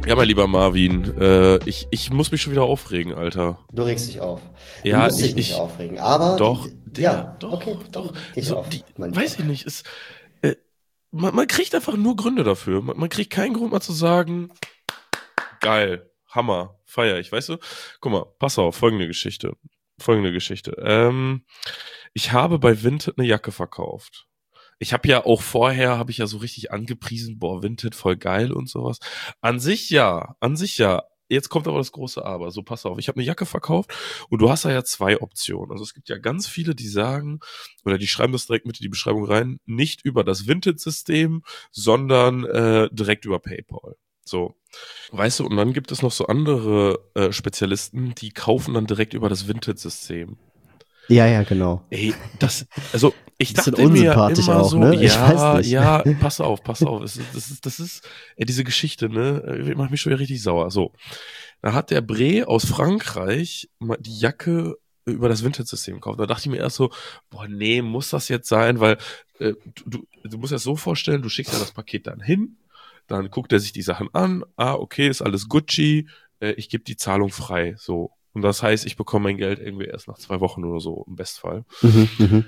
Ja, mein lieber Marvin, ich muss mich schon wieder aufregen, Alter. Du regst dich auf. Du Ja, musst dich nicht aufregen, aber doch, okay, doch, dann reg's so, auf, mein Lieber. weiß ich nicht, äh, man kriegt einfach nur Gründe dafür. Man kriegt keinen Grund mal zu sagen, geil, Hammer, feier ich, weißt du? Guck mal, pass auf, folgende Geschichte. Ich habe bei Vinted eine Jacke verkauft. Ich habe ja auch vorher, habe ich ja so richtig angepriesen, boah, Vinted, voll geil und sowas. An sich ja. Jetzt kommt aber das große Aber. So, pass auf, ich habe eine Jacke verkauft und du hast da ja zwei Optionen. Also es gibt ja ganz viele, die sagen, oder die schreiben das direkt mit in die Beschreibung rein, nicht über das Vinted-System, sondern direkt über PayPal. So, weißt du, und dann gibt es noch so andere Spezialisten, die kaufen dann direkt über das Vinted-System. Ja, ja, genau. Ey, also ich Bisschen dachte mir ja unsympathisch immer auch, so, ne? Ich weiß ja, nicht. ja, pass auf. Diese Geschichte, ne, macht mich schon wieder richtig sauer. So, da hat der Bre aus Frankreich mal die Jacke über das Vinted-System gekauft. Da dachte ich mir erst so, boah, nee, muss das jetzt sein? Weil du musst dir das so vorstellen, du schickst ja das Paket dann hin, dann guckt er sich die Sachen an, okay, ist alles Gucci, ich gebe die Zahlung frei, so. Und das heißt, ich bekomme mein Geld irgendwie erst nach 2 Wochen oder so, im Bestfall. Mhm, mhm.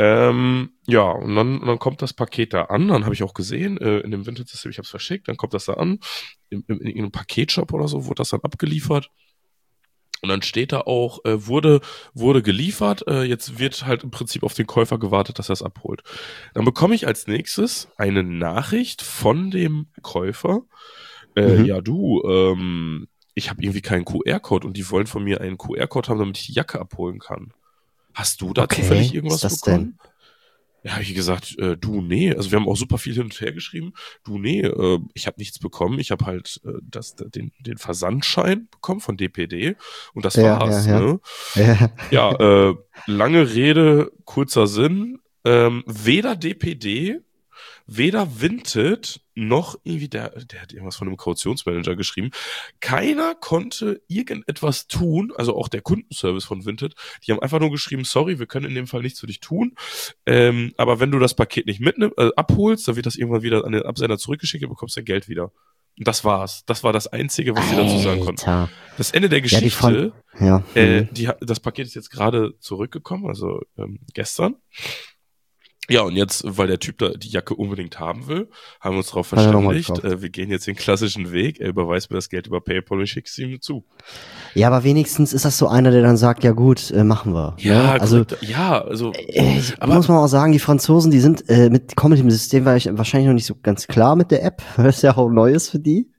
Ja, und dann kommt das Paket da an. Dann habe ich auch gesehen, in dem Vinted-System, ich habe es verschickt, dann kommt das da an. In irgendeinem Paketshop oder so wurde das dann abgeliefert. Und dann steht da auch, wurde geliefert, jetzt wird halt im Prinzip auf den Käufer gewartet, dass er es abholt. Dann bekomme ich als nächstes eine Nachricht von dem Käufer. Mhm. Ja, du, ich habe irgendwie keinen QR-Code und die wollen von mir einen QR-Code haben, damit ich die Jacke abholen kann. Hast du da zufällig Okay, was ist irgendwas das denn? bekommen? Ja, hab ich gesagt, du, nee. Also wir haben auch super viel hin und her geschrieben. Du, nee, ich habe nichts bekommen. Ich habe halt den Versandschein bekommen von DPD und das Ja, ja, war's, ja. ne? Ja. Ja, lange Rede, kurzer Sinn. Weder DPD, weder Vinted, noch irgendwie der hat irgendwas von einem Kautionsmanager geschrieben. Keiner konnte irgendetwas tun, also auch der Kundenservice von Vinted. Die haben einfach nur geschrieben, sorry, wir können in dem Fall nichts für dich tun. Aber wenn du das Paket nicht mitnimmst, abholst, dann wird das irgendwann wieder an den Absender zurückgeschickt und bekommst dein Geld wieder. Und das war's. Das war das Einzige, was sie dazu sagen konnten. Alter. Das Ende der Ja, die von. Geschichte, Ja. Mhm. das Paket ist jetzt gerade zurückgekommen, also gestern. Ja, und jetzt, weil der Typ da die Jacke unbedingt haben will, haben wir uns darauf Hat er nochmal verständigt, gekauft. wir gehen jetzt den klassischen Weg, er überweist mir das Geld über PayPal und ich schicke es ihm zu. Ja, aber wenigstens ist das so einer, der dann sagt, ja gut, machen wir. Ne? Ja, Also korrekt. Ja, also, aber muss man auch sagen, die Franzosen, die sind kommen mit dem System wahrscheinlich noch nicht so ganz klar mit der App, weil es ja auch neu ist für die.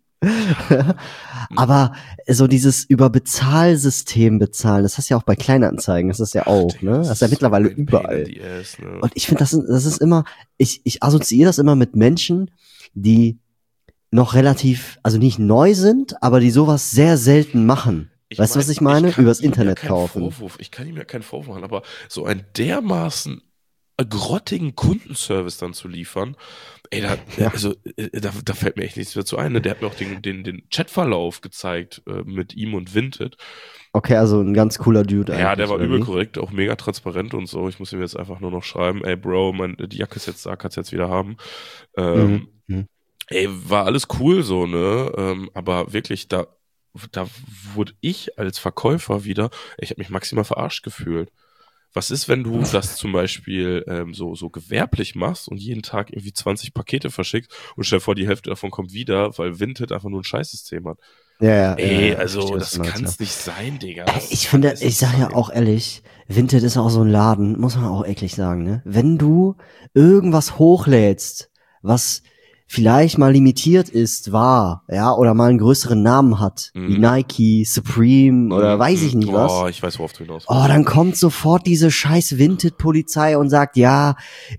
Aber so dieses über Bezahlsystem bezahlen, das hast du ja auch bei Kleinanzeigen, das ist ja auch, Digga, ne? das Das ist ja ist so mittlerweile ein Pain in überall. the ass, ne? Und ich finde, das ist immer, ich assoziiere das immer mit Menschen, die noch relativ, also nicht neu sind, aber die sowas sehr selten machen. Ich Weißt du, was meine, ich ich meine? kann Übers ihm ja Internet keinen kaufen. Vorwurf, machen, aber so einen dermaßen grottigen Kundenservice dann zu liefern, ey, Ja. da fällt mir echt nichts mehr zu ein. Ne? Der hat mir auch den Chatverlauf gezeigt mit ihm und Vinted. Okay, also ein ganz cooler Dude Ja, der eigentlich, war oder übel wie? korrekt, auch mega transparent und so. Ich muss ihm jetzt einfach nur noch schreiben, ey Bro, die Jacke ist jetzt da, kannst du jetzt wieder haben. Mhm. Ähm, Mhm. ey, war alles cool so, ne? Aber wirklich, da wurde ich als Verkäufer wieder, ich habe mich maximal verarscht gefühlt. Was ist, wenn du das zum Beispiel so gewerblich machst und jeden Tag irgendwie 20 Pakete verschickst und stell dir vor, die Hälfte davon kommt wieder, weil Vinted einfach nur ein Scheißsystem hat. Ey, Ich also verstehe, was du das meinst, ja. kann's nicht sein, Digga. Ich Das kann finde, es ich nicht sag ja sein. auch ehrlich, Vinted ist auch so ein Laden, muss man auch eklig sagen, ne? Wenn du irgendwas hochlädst, was vielleicht mal limitiert ist, ja, oder mal einen größeren Namen hat, wie Mhm. Nike, Supreme oder weiß ich nicht Oh, was, ich weiß, worauf du hinaus oh, willst. dann kommt sofort diese scheiß Vinted-Polizei und sagt, ja,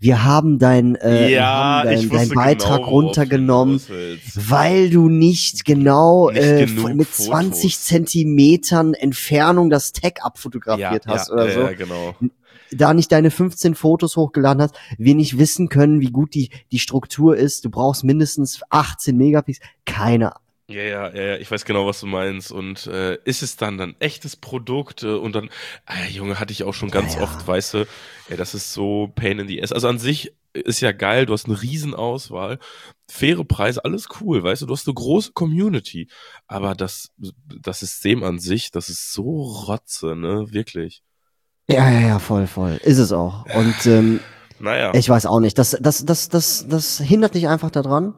wir haben Ja, ich dein wusste genau, Beitrag worauf du runtergenommen, hinaus willst. weil du nicht genau Nicht genug mit 20 Fotos. Zentimetern Entfernung das Tag Ja, abfotografiert ja, hast oder so. ja, genau. Da nicht deine 15 Fotos hochgeladen hast, wir nicht wissen können, wie gut die Struktur ist. Du brauchst mindestens 18 Megapixel. Keine Ahnung. Ja, ich weiß genau, was du meinst. Und ist es dann ein echtes Produkt? Und dann, Junge, hatte ich auch schon Ja, ganz oft, ja. weißt du, das ist so Pain in the Ass. Also an sich ist ja geil, du hast eine Riesenauswahl, faire Preise, alles cool, weißt du, du hast eine große Community, aber das System an sich, das ist so Rotze, ne, wirklich. Ja, voll. Ist es auch. Und Naja, ich weiß auch nicht. Das hindert dich einfach daran,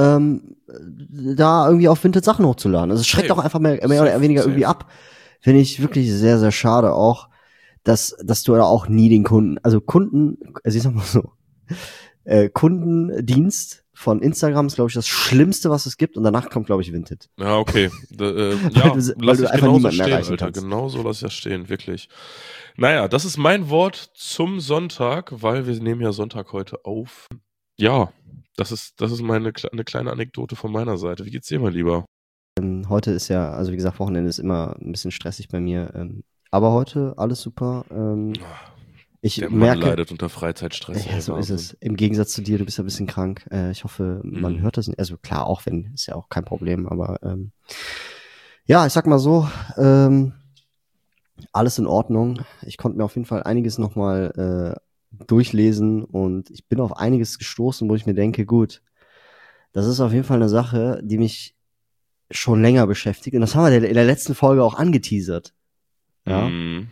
da irgendwie auf Vinted Sachen hochzuladen. Also es schreckt auch safe, einfach mehr oder weniger irgendwie safe. ab. Finde ich wirklich sehr, sehr schade auch, dass du da auch nie den also ich sag mal so, Kundendienst von Instagram ist, glaube ich, das Schlimmste, was es gibt. Und danach kommt, glaube ich, Vinted. Ja, okay. Weil Ja, weil lass du ich einfach genauso niemanden stehen, erreichen Alter. kannst. Genauso lass ich das stehen, wirklich. Naja, das ist mein Wort zum Sonntag, weil wir nehmen ja Sonntag heute auf. Ja, das ist eine kleine Anekdote von meiner Seite. Wie geht's dir, mein Lieber? Heute ist ja, also wie gesagt, Wochenende ist immer ein bisschen stressig bei mir. Aber heute alles super. Ich Der Mann merke, leidet unter Freizeitstress, ja, ey, so ist Wahnsinn. es. Im Gegensatz zu dir, du bist ja ein bisschen krank. Ich hoffe, man hört das nicht. Also klar, auch wenn, ist ja auch kein Problem. Aber ja, ich sag mal so, alles in Ordnung. Ich konnte mir auf jeden Fall einiges nochmal durchlesen und ich bin auf einiges gestoßen, wo ich mir denke, gut, das ist auf jeden Fall eine Sache, die mich schon länger beschäftigt. Und das haben wir in der letzten Folge auch angeteasert. Ja.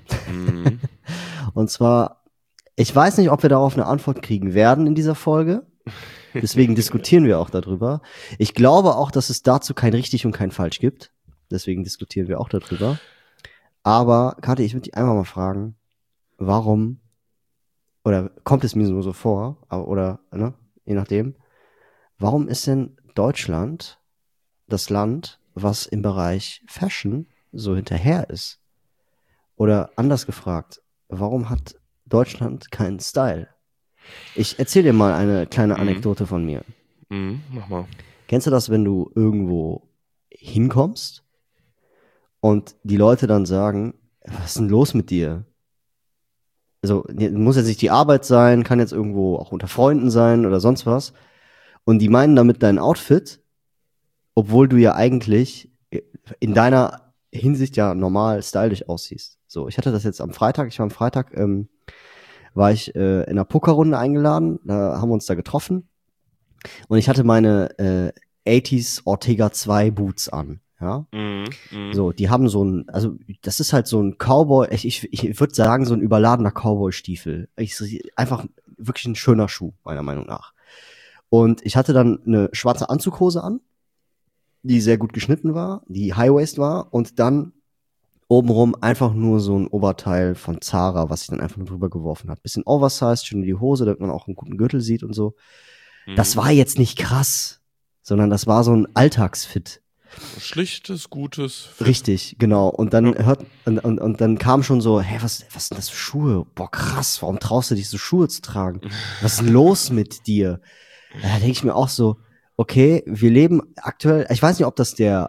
Und zwar, ich weiß nicht, ob wir darauf eine Antwort kriegen werden in dieser Folge. Deswegen diskutieren wir auch darüber. Ich glaube auch, dass es dazu kein richtig und kein falsch gibt. Deswegen diskutieren wir auch darüber. Aber, Kathi, ich würde dich einfach mal fragen, warum, oder kommt es mir nur so vor, oder, ne, je nachdem, warum ist denn Deutschland das Land, was im Bereich Fashion so hinterher ist? Oder anders gefragt, warum hat Deutschland keinen Style? Ich erzähle dir mal eine kleine Anekdote von mir. Mach mal. Kennst du das, wenn du irgendwo hinkommst und die Leute dann sagen, was ist denn los mit dir? Also muss jetzt nicht die Arbeit sein, kann jetzt irgendwo auch unter Freunden sein oder sonst was. Und die meinen damit dein Outfit, obwohl du ja eigentlich in deiner Hinsicht ja normal stylisch aussiehst. So, ich hatte das jetzt am Freitag. Ich war am Freitag, war ich in einer Pokerrunde eingeladen. Da haben wir uns da getroffen. Und ich hatte meine 80s Ortega 2 Boots an. Ja. So, die haben so ein, also das ist halt so ein Cowboy, ich würde sagen, so ein überladener Cowboy-Stiefel. Einfach wirklich ein schöner Schuh, meiner Meinung nach. Und ich hatte dann eine schwarze Anzughose an, die sehr gut geschnitten war, die High-Waist war und dann obenrum einfach nur so ein Oberteil von Zara, was ich dann einfach nur drüber geworfen habe. Bisschen oversized, schön in die Hose, damit man auch einen guten Gürtel sieht und so. Das war jetzt nicht krass, sondern das war so ein Alltagsfit. Schlichtes, gutes. Fit. Richtig, genau. Und dann und dann kam schon so, hey, was sind das für Schuhe? Boah, krass, warum traust du dich so Schuhe zu tragen? Was ist denn los mit dir? Da denke ich mir auch so, okay, wir leben aktuell, ich weiß nicht, ob das der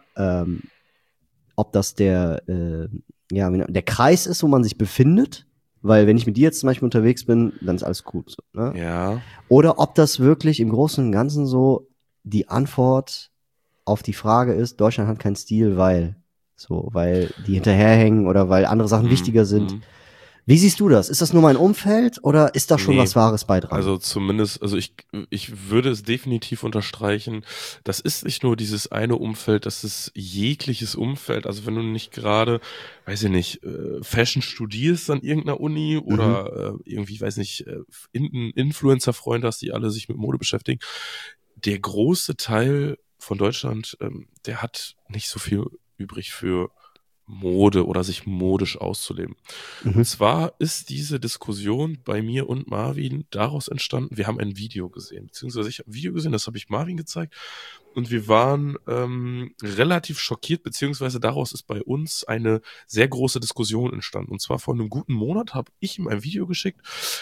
der Kreis ist, wo man sich befindet, weil wenn ich mit dir jetzt zum Beispiel unterwegs bin, dann ist alles gut. So, ne? Ja. Oder ob das wirklich im Großen und Ganzen so die Antwort auf die Frage ist, Deutschland hat keinen Stil, weil die hinterherhängen oder weil andere Sachen wichtiger sind. Wie siehst du das? Ist das nur mein Umfeld oder ist da schon was Wahres bei dran? Also zumindest, also ich würde es definitiv unterstreichen, das ist nicht nur dieses eine Umfeld, das ist jegliches Umfeld. Also wenn du nicht gerade, weiß ich nicht, Fashion studierst an irgendeiner Uni oder irgendwie, weiß nicht, Influencer-Freunde hast, die alle sich mit Mode beschäftigen. Der große Teil von Deutschland, der hat nicht so viel übrig für Mode oder sich modisch auszuleben. Und zwar ist diese Diskussion bei mir und Marvin daraus entstanden, wir haben ein Video gesehen, beziehungsweise ich habe ein Video gesehen, das habe ich Marvin gezeigt und wir waren relativ schockiert, beziehungsweise daraus ist bei uns eine sehr große Diskussion entstanden. Und zwar vor einem guten Monat habe ich ihm ein Video geschickt,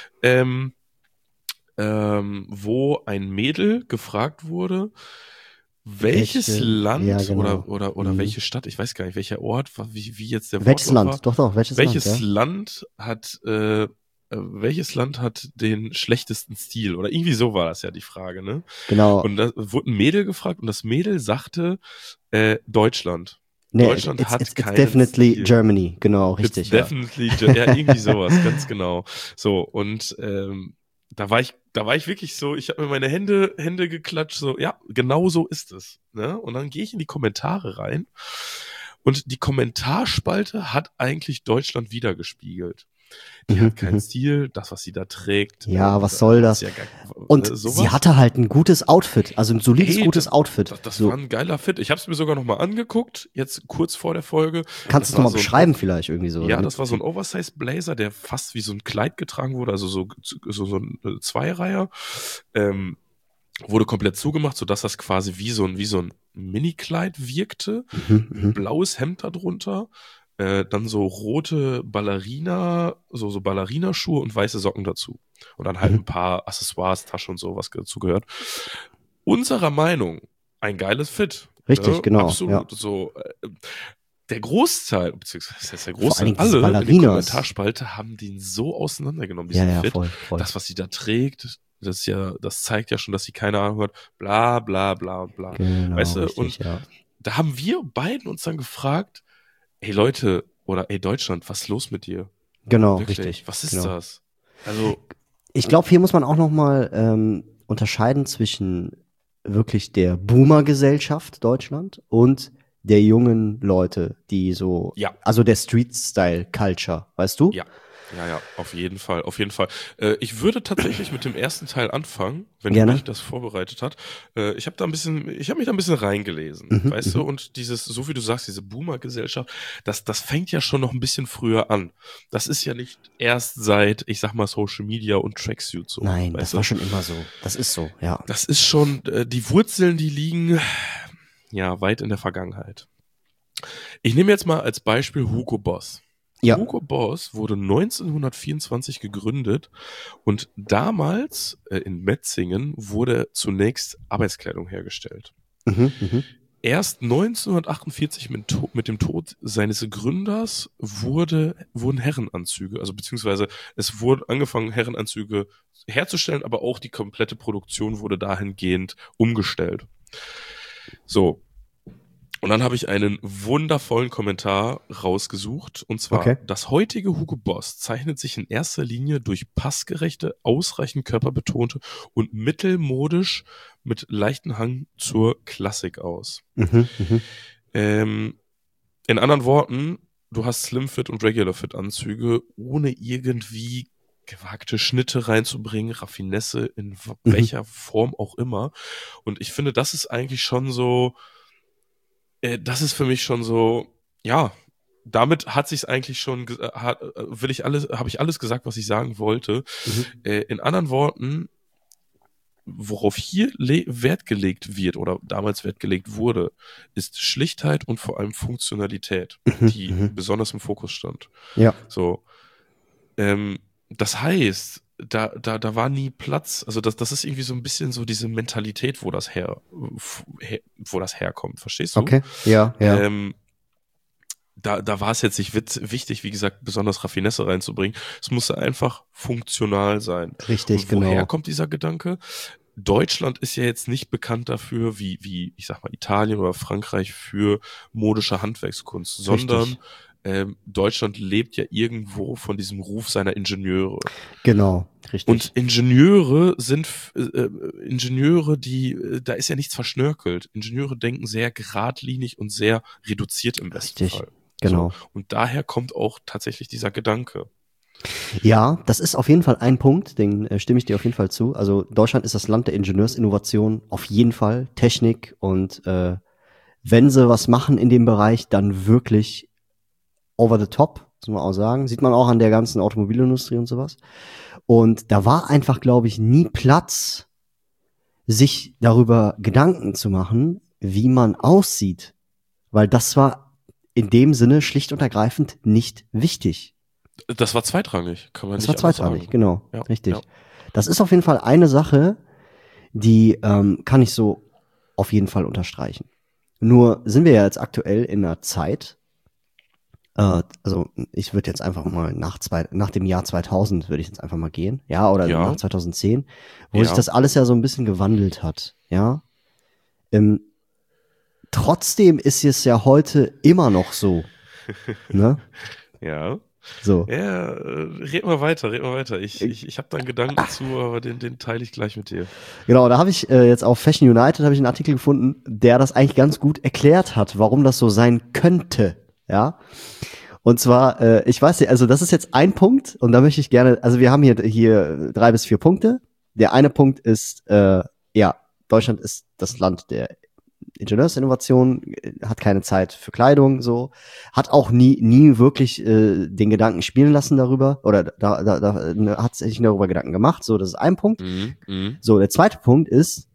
wo ein Mädel gefragt wurde, welches Land oder welche Stadt, ich weiß gar nicht, welcher Ort, wie jetzt der welches Wortlaut Land? war. Doch, welches Land welches Land hat den schlechtesten Stil? Oder irgendwie so war das ja die Frage, ne? Genau. Und da wurde ein Mädel gefragt und das Mädel sagte Deutschland. Nee, Deutschland hat it's keinen definitely Stil. Germany, genau, richtig. It's definitely, ja, irgendwie sowas, ganz genau. So, und da war ich da war ich wirklich so, ich habe mir meine Hände geklatscht, so, ja, genau so ist es. Ne? Und dann gehe ich in die Kommentare rein und die Kommentarspalte hat eigentlich Deutschland wiedergespiegelt. Die hat keinen Stil, das, was sie da trägt. Ja, was soll das? Ja und sowas. sie hatte halt ein gutes Outfit, also ein solides, gutes Outfit. Das so. war ein geiler Fit. Ich habe es mir sogar noch mal angeguckt, jetzt kurz vor der Folge. Kannst du es nochmal beschreiben vielleicht irgendwie so? Ja, das war so ein Oversize-Blazer, der fast wie so ein Kleid getragen wurde, also so ein Zweireiher. Wurde komplett zugemacht, sodass das quasi wie so ein Mini-Kleid wirkte. Ein blaues Hemd darunter. Dann so rote Ballerina, so Ballerinaschuhe und weiße Socken dazu. Und dann halt ein paar Accessoires, Tasche und so, was dazu gehört. Unserer Meinung, ein geiles Fit. Richtig, genau. Absolut. Ja. So, der Großteil, beziehungsweise der Großteil, alle in der Kommentarspalte haben den so auseinandergenommen, diesen Fit. Voll. Das, was sie da trägt, das zeigt ja schon, dass sie keine Ahnung hat, bla, bla, bla, bla. Genau, weißt du? Richtig, und da haben wir beiden uns dann gefragt, ey Leute, oder ey Deutschland, was ist los mit dir? Genau, wirklich, richtig. Was ist das? Also, ich glaube, hier muss man auch noch mal unterscheiden zwischen wirklich der Boomer-Gesellschaft Deutschland und der jungen Leute, die so, also der Street-Style-Culture, weißt du? Ja, auf jeden Fall. Ich würde tatsächlich mit dem ersten Teil anfangen, wenn Gerne. du mich das vorbereitet hast. Ich habe mich da ein bisschen reingelesen, weißt du, und so wie du sagst, diese Boomer-Gesellschaft, das fängt ja schon noch ein bisschen früher an. Das ist ja nicht erst seit, ich sag mal, Social Media und Tracksuit so. Nein, das war schon immer so. Das ist so, ja. Das ist schon, die Wurzeln, die liegen, ja, weit in der Vergangenheit. Ich nehme jetzt mal als Beispiel Hugo Boss. Ja. Hugo Boss wurde 1924 gegründet und damals in Metzingen wurde zunächst Arbeitskleidung hergestellt. Erst 1948 mit dem Tod seines Gründers wurden Herrenanzüge, also beziehungsweise es wurde angefangen, Herrenanzüge herzustellen, aber auch die komplette Produktion wurde dahingehend umgestellt. So. Und dann habe ich einen wundervollen Kommentar rausgesucht, und zwar, das heutige Hugo Boss zeichnet sich in erster Linie durch passgerechte, ausreichend körperbetonte und mittelmodisch mit leichten Hang zur Klassik aus. In anderen Worten, du hast Slim-Fit und Regular-Fit-Anzüge, ohne irgendwie gewagte Schnitte reinzubringen, Raffinesse in welcher Form auch immer. Und ich finde, das ist eigentlich schon so, das ist für mich schon so, ja, damit hat sich's eigentlich schon, habe ich alles gesagt, was ich sagen wollte. In anderen Worten, worauf hier Wert gelegt wird oder damals Wert gelegt wurde, ist Schlichtheit und vor allem Funktionalität, die besonders im Fokus stand. Ja. So, das heißt, da war nie Platz, also das ist irgendwie so ein bisschen so diese Mentalität, wo das herkommt, verstehst du? Okay, ja. Da war es jetzt nicht wichtig, wie gesagt, besonders Raffinesse reinzubringen. Es musste einfach funktional sein. Richtig, und woher kommt dieser Gedanke? Deutschland ist ja jetzt nicht bekannt dafür, wie ich sag mal, Italien oder Frankreich für modische Handwerkskunst, sondern Deutschland lebt ja irgendwo von diesem Ruf seiner Ingenieure. Genau, richtig. Und Ingenieure sind Ingenieure, da ist ja nichts verschnörkelt. Ingenieure denken sehr geradlinig und sehr reduziert im besten Fall. Genau. So. Und daher kommt auch tatsächlich dieser Gedanke. Ja, das ist auf jeden Fall ein Punkt, den stimme ich dir auf jeden Fall zu. Also Deutschland ist das Land der Ingenieursinnovation, auf jeden Fall. Technik und wenn sie was machen in dem Bereich, dann wirklich over the top, muss man auch sagen. Sieht man auch an der ganzen Automobilindustrie und sowas. Und da war einfach, glaube ich, nie Platz, sich darüber Gedanken zu machen, wie man aussieht. Weil das war in dem Sinne schlicht und ergreifend nicht wichtig. Das war zweitrangig, kann man nicht sagen. Das war zweitrangig, sagen. Genau, ja, richtig. Ja. Das ist auf jeden Fall eine Sache, die kann ich so auf jeden Fall unterstreichen. Nur sind wir ja jetzt aktuell in einer Zeit, also ich würde jetzt einfach mal nach dem Jahr 2000 würde ich jetzt einfach mal gehen, ja, oder nach 2010, wo sich das alles ja so ein bisschen gewandelt hat, ja. Trotzdem ist es ja heute immer noch so, ne? Ja. So. Ja, red mal weiter. Ich habe da einen Gedanken zu, aber den teile ich gleich mit dir. Genau, da habe ich jetzt auf Fashion United habe ich einen Artikel gefunden, der das eigentlich ganz gut erklärt hat, warum das so sein könnte. Ja. Und zwar, ich weiß nicht, also das ist jetzt ein Punkt und da möchte ich gerne, also wir haben hier 3 bis 4 Punkte. Der eine Punkt ist, ja, Deutschland ist das Land der Ingenieursinnovation, hat keine Zeit für Kleidung, so, hat auch nie wirklich den Gedanken spielen lassen darüber oder hat sich darüber Gedanken gemacht, so, das ist ein Punkt. So, der zweite Punkt ist,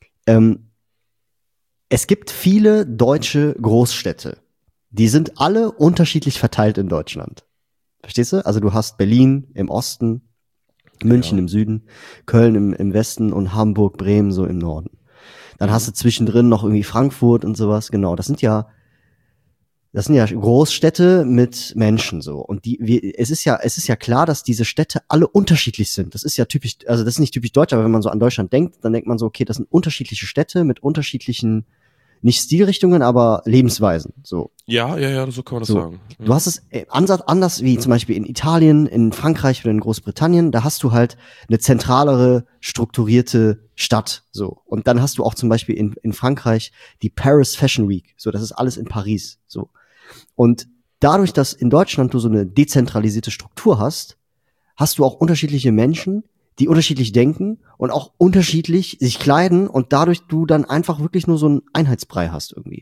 es gibt viele deutsche Großstädte, die sind alle unterschiedlich verteilt in Deutschland. Verstehst du? Also du hast Berlin im Osten, München im Süden, Köln im Westen und Hamburg, Bremen so im Norden. Dann hast du zwischendrin noch irgendwie Frankfurt und sowas. Genau, das sind ja Großstädte mit Menschen so. Und es ist ja klar, dass diese Städte alle unterschiedlich sind. Das ist ja typisch, also das ist nicht typisch deutsch, aber wenn man so an Deutschland denkt, dann denkt man so, okay, das sind unterschiedliche Städte mit unterschiedlichen, nicht Stilrichtungen, aber Lebensweisen. So. Ja, so kann man das sagen. Du hast es anders wie zum Beispiel in Italien, in Frankreich oder in Großbritannien, da hast du halt eine zentralere, strukturierte Stadt, so. Und dann hast du auch zum Beispiel in Frankreich die Paris Fashion Week, so, das ist alles in Paris, so. Und dadurch, dass in Deutschland du so eine dezentralisierte Struktur hast, hast du auch unterschiedliche Menschen, die unterschiedlich denken und auch unterschiedlich sich kleiden und dadurch du dann einfach wirklich nur so einen Einheitsbrei hast irgendwie.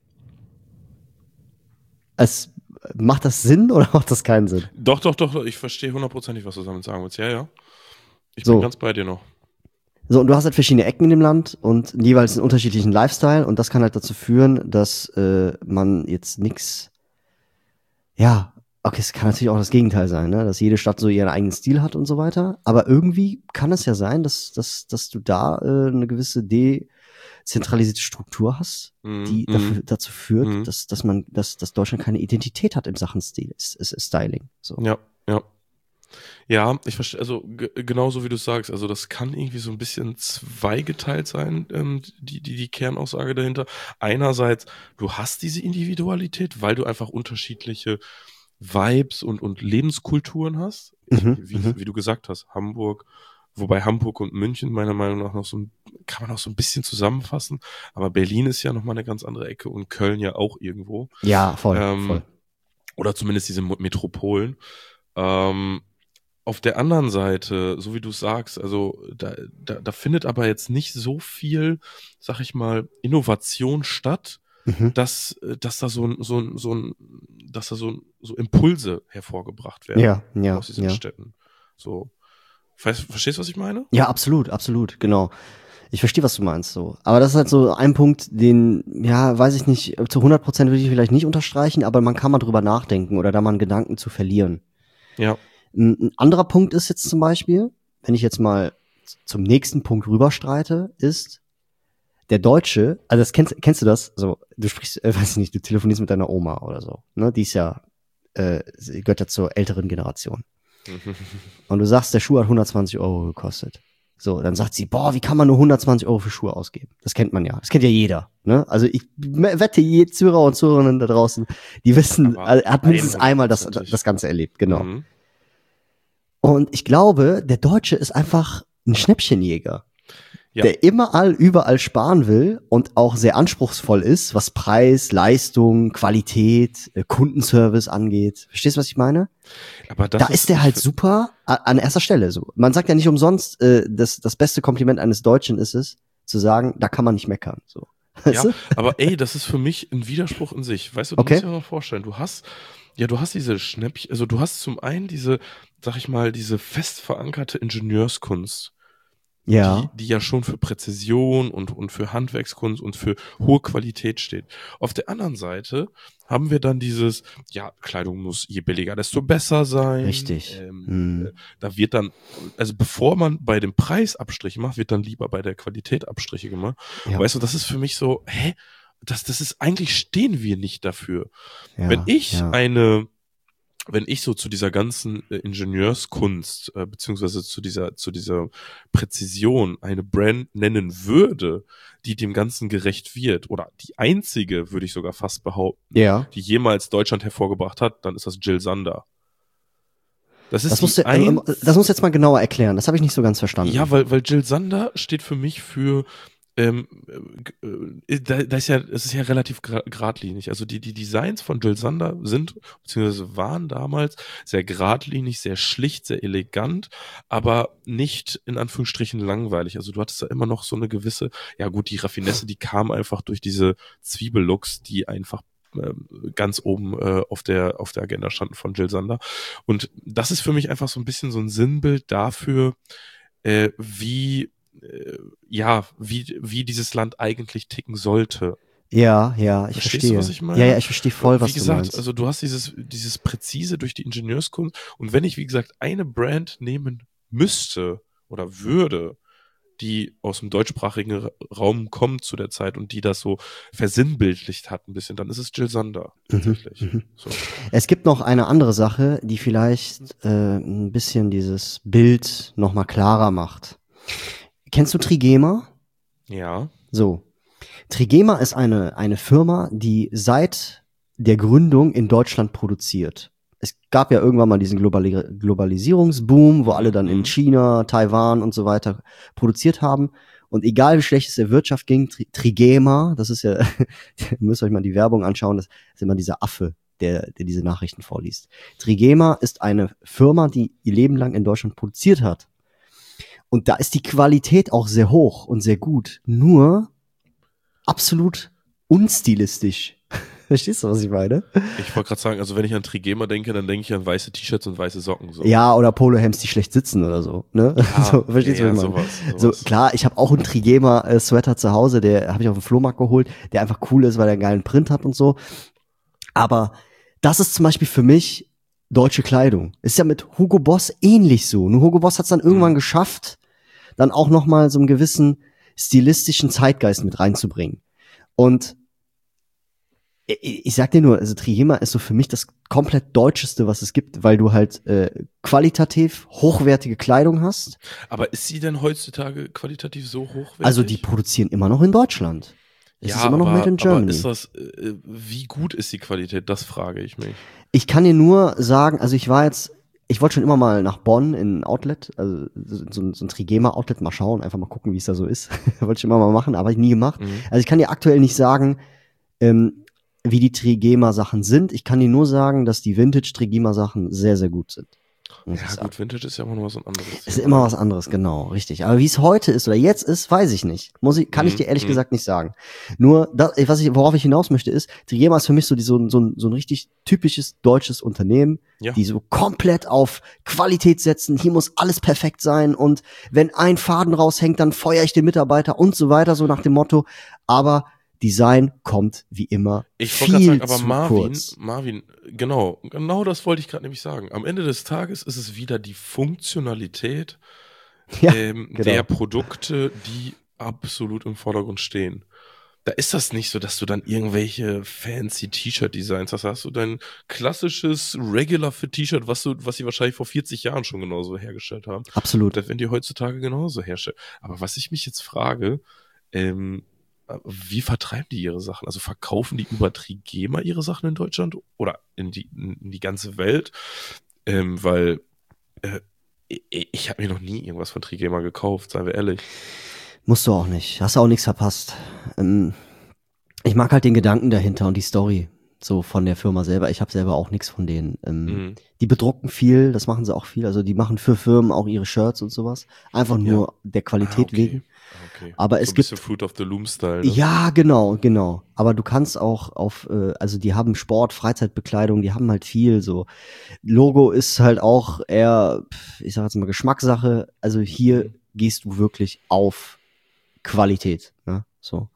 Macht das Sinn oder macht das keinen Sinn? Doch, ich verstehe hundertprozentig, was du damit sagen willst. Ja. Ich So. bin ganz bei dir noch. So, und du hast halt verschiedene Ecken in dem Land und jeweils einen unterschiedlichen Lifestyle und das kann halt dazu führen, dass man jetzt nix, ja, okay, es kann natürlich auch das Gegenteil sein, ne, dass jede Stadt so ihren eigenen Stil hat und so weiter, aber irgendwie kann es ja sein, dass du da eine gewisse dezentralisierte Struktur hast, die dazu führt, dass Deutschland keine Identität hat in Sachen Stil, ist Styling. So. Ja. Ja, ich verstehe, also genauso wie du sagst, also das kann irgendwie so ein bisschen zweigeteilt sein, die Kernaussage dahinter. Einerseits, du hast diese Individualität, weil du einfach unterschiedliche Vibes und Lebenskulturen hast. Wie du gesagt hast, Hamburg, wobei Hamburg und München meiner Meinung nach kann man auch so ein bisschen zusammenfassen, aber Berlin ist ja nochmal eine ganz andere Ecke und Köln ja auch irgendwo. Ja, voll. Oder zumindest diese Metropolen. Auf der anderen Seite, so wie du sagst, also da findet aber jetzt nicht so viel, sag ich mal, Innovation statt, dass da so Impulse hervorgebracht werden aus diesen Städten. So, verstehst du, was ich meine? Ja, absolut, genau. Ich verstehe, was du meinst, so. Aber das ist halt so ein Punkt, den, ja, weiß ich nicht, zu 100% würde ich vielleicht nicht unterstreichen, aber man kann mal drüber nachdenken oder da mal einen Gedanken zu verlieren. Ja. Ein anderer Punkt ist jetzt zum Beispiel, wenn ich jetzt mal zum nächsten Punkt rüberstreite, ist der Deutsche, also das kennst du das? So, du sprichst, weiß ich nicht, du telefonierst mit deiner Oma oder so, ne? Die ist ja, sie gehört ja zur älteren Generation. Und du sagst, der Schuh hat 120 Euro gekostet. So, dann sagt sie, boah, wie kann man nur 120 Euro für Schuhe ausgeben? Das kennt man ja. Das kennt ja jeder. Ne? Also ich wette, jede Zuhörer und Zuhörerinnen da draußen, die wissen, hat mindestens einmal das Ganze erlebt. Genau. Und ich glaube, der Deutsche ist einfach ein Schnäppchenjäger. Ja. Der überall sparen will und auch sehr anspruchsvoll ist, was Preis, Leistung, Qualität, Kundenservice angeht. Verstehst du, was ich meine? Aber da ist der halt super an erster Stelle. So, man sagt ja nicht umsonst, das beste Kompliment eines Deutschen ist es, zu sagen, da kann man nicht meckern. So. Ja, aber ey, das ist für mich ein Widerspruch in sich. Weißt du, musst dir mal vorstellen, du hast diese Schnäppchen, also du hast zum einen diese, sag ich mal, diese fest verankerte Ingenieurskunst. Ja. Die ja schon für Präzision und für Handwerkskunst und für hohe Qualität steht. Auf der anderen Seite haben wir dann dieses, ja, Kleidung muss je billiger, desto besser sein. Richtig. Da wird dann, also bevor man bei dem Preis Abstriche macht, wird dann lieber bei der Qualität Abstriche gemacht. Ja. Weißt du, das ist für mich so, das ist, eigentlich stehen wir nicht dafür. Ja, wenn ich so zu dieser ganzen Ingenieurskunst beziehungsweise zu dieser Präzision eine Brand nennen würde, die dem Ganzen gerecht wird, oder die einzige, würde ich sogar fast behaupten, die jemals Deutschland hervorgebracht hat, dann ist das Jill Sander. Das ist Das musst du jetzt mal genauer erklären. Das habe ich nicht so ganz verstanden. Ja, weil Jill Sander steht für mich für es ist ja relativ geradlinig. Also die Designs von Jill Sander sind, beziehungsweise waren damals sehr geradlinig, sehr schlicht, sehr elegant, aber nicht in Anführungsstrichen langweilig. Also du hattest da immer noch so eine gewisse, ja gut, die Raffinesse, die kam einfach durch diese Zwiebellooks, die einfach ganz oben auf der Agenda standen von Jill Sander. Und das ist für mich einfach so ein bisschen so ein Sinnbild dafür, wie dieses Land eigentlich ticken sollte. Ja, ich Verstehst verstehe. du, was ich meine? Ja, ich verstehe voll, was Wie gesagt, du meinst. also du hast dieses Präzise durch die Ingenieurskunst und wenn ich, wie gesagt, eine Brand nehmen müsste oder würde, die aus dem deutschsprachigen Raum kommt zu der Zeit und die das so versinnbildlicht hat ein bisschen, dann ist es Jill Sander, tatsächlich. So. Es gibt noch eine andere Sache, die vielleicht ein bisschen dieses Bild nochmal klarer macht. Kennst du Trigema? Ja. So. Trigema ist eine Firma, die seit der Gründung in Deutschland produziert. Es gab ja irgendwann mal diesen Globalisierungsboom, wo alle dann in China, Taiwan und so weiter produziert haben. Und egal wie schlecht es der Wirtschaft ging, Trigema, das ist ja, ihr müsst euch mal die Werbung anschauen, das ist immer dieser Affe, der diese Nachrichten vorliest. Trigema ist eine Firma, die ihr Leben lang in Deutschland produziert hat. Und da ist die Qualität auch sehr hoch und sehr gut. Nur absolut unstilistisch. Verstehst du, was ich meine? Ich wollte gerade sagen, also wenn ich an Trigema denke, dann denke ich an weiße T-Shirts und weiße Socken. So. Ja, oder Polohemds, die schlecht sitzen oder so. Ne? Ja, so, verstehst du, was ich meine? Sowas. So, klar, ich habe auch einen Trigema-Sweater zu Hause, der habe ich auf dem Flohmarkt geholt, der einfach cool ist, weil er einen geilen Print hat und so. Aber das ist zum Beispiel für mich deutsche Kleidung. Ist ja mit Hugo Boss ähnlich so. Nur Hugo Boss hat es dann irgendwann geschafft, dann auch nochmal so einen gewissen stilistischen Zeitgeist mit reinzubringen. Und ich sag dir nur, also Trigema ist so für mich das komplett Deutscheste, was es gibt, weil du halt qualitativ hochwertige Kleidung hast. Aber ist sie denn heutzutage qualitativ so hochwertig? Also die produzieren immer noch in Deutschland. Es ist immer noch made in Germany. Aber ist das, wie gut ist die Qualität? Das frage ich mich. Ich kann dir nur sagen, also ich wollte schon immer mal nach Bonn in ein Outlet, also so ein Trigema-Outlet mal schauen, einfach mal gucken, wie es da so ist. Wollte ich immer mal machen, aber ich nie gemacht. Also ich kann dir aktuell nicht sagen, wie die Trigema-Sachen sind. Ich kann dir nur sagen, dass die Vintage-Trigema-Sachen sehr, sehr gut sind. Ja gut, Vintage ist ja immer noch was anderes. Ist immer was anderes, genau, richtig. Aber wie es heute ist oder jetzt ist, weiß ich nicht. Kann ich dir ehrlich gesagt nicht sagen. Nur, worauf ich hinaus möchte, ist, Trigema ist für mich so ein richtig typisches deutsches Unternehmen, die so komplett auf Qualität setzen. Hier muss alles perfekt sein und wenn ein Faden raushängt, dann feuere ich den Mitarbeiter und so weiter, so nach dem Motto. Aber Design kommt wie immer viel zu kurz. Marvin, genau das wollte ich gerade nämlich sagen. Am Ende des Tages ist es wieder die Funktionalität der Produkte, die absolut im Vordergrund stehen. Da ist das nicht so, dass du dann irgendwelche fancy T-Shirt-Designs hast. Da hast du dein klassisches Regular-Fit-T-Shirt, was sie wahrscheinlich vor 40 Jahren schon genauso hergestellt haben. Absolut. Das werden die heutzutage genauso herstellen. Aber was ich mich jetzt frage, wie vertreiben die ihre Sachen? Also verkaufen die über Trigema ihre Sachen in Deutschland oder in die ganze Welt? Weil ich habe mir noch nie irgendwas von Trigema gekauft, seien wir ehrlich. Musst du auch nicht. Hast auch nichts verpasst. Ich mag halt den Gedanken dahinter und die Story so von der Firma selber. Ich habe selber auch nichts von denen. Die bedrucken viel, das machen sie auch viel. Also die machen für Firmen auch ihre Shirts und sowas. Einfach nur der Qualität wegen. Okay. Aber so es ein gibt bisschen Fruit of the Loom-Style. Ne? Ja, genau. Aber du kannst auch also die haben Sport, Freizeitbekleidung, die haben halt viel so. Logo ist halt auch eher, ich sag jetzt mal Geschmackssache. Also hier gehst du wirklich auf Qualität, ne? So.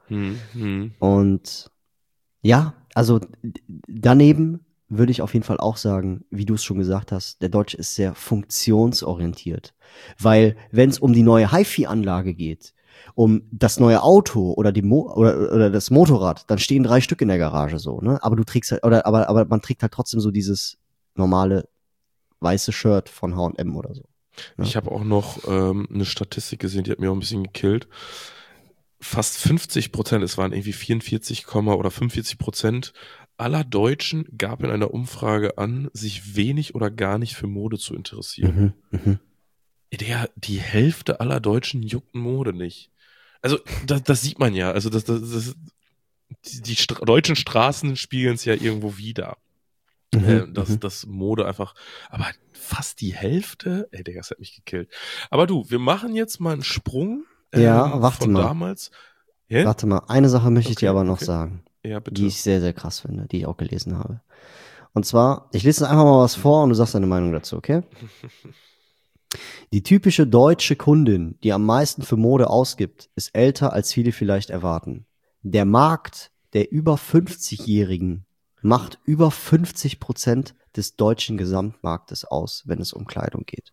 Und ja, also daneben würde ich auf jeden Fall auch sagen, wie du es schon gesagt hast, der Deutsche ist sehr funktionsorientiert. Weil wenn es um die neue HiFi-Anlage geht, um das neue Auto oder oder das Motorrad, dann stehen 3 Stück in der Garage so, ne? Aber du trägst halt, aber man trägt halt trotzdem so dieses normale weiße Shirt von H&M oder so. Ja? Ich habe auch noch eine Statistik gesehen, die hat mir auch ein bisschen gekillt. Fast 50%, es waren irgendwie 44, oder 45% aller Deutschen gab in einer Umfrage an, sich wenig oder gar nicht für Mode zu interessieren. Die Hälfte aller Deutschen juckt Mode nicht. Also, das sieht man ja. Also, die deutschen Straßen spiegeln es ja irgendwo wider. Dass Mode einfach, aber fast die Hälfte, ey, Digga, das hat mich gekillt. Aber du, wir machen jetzt mal einen Sprung Ja, warte von mal. damals. Hä? Warte mal, eine Sache möchte ich dir aber noch okay. sagen, Ja, bitte. die ich sehr, sehr krass finde, die ich auch gelesen habe. Und zwar, ich lese einfach mal was vor und du sagst deine Meinung dazu, okay? Die typische deutsche Kundin, die am meisten für Mode ausgibt, ist älter, als viele vielleicht erwarten. Der Markt der über 50-Jährigen macht über 50% des deutschen Gesamtmarktes aus, wenn es um Kleidung geht.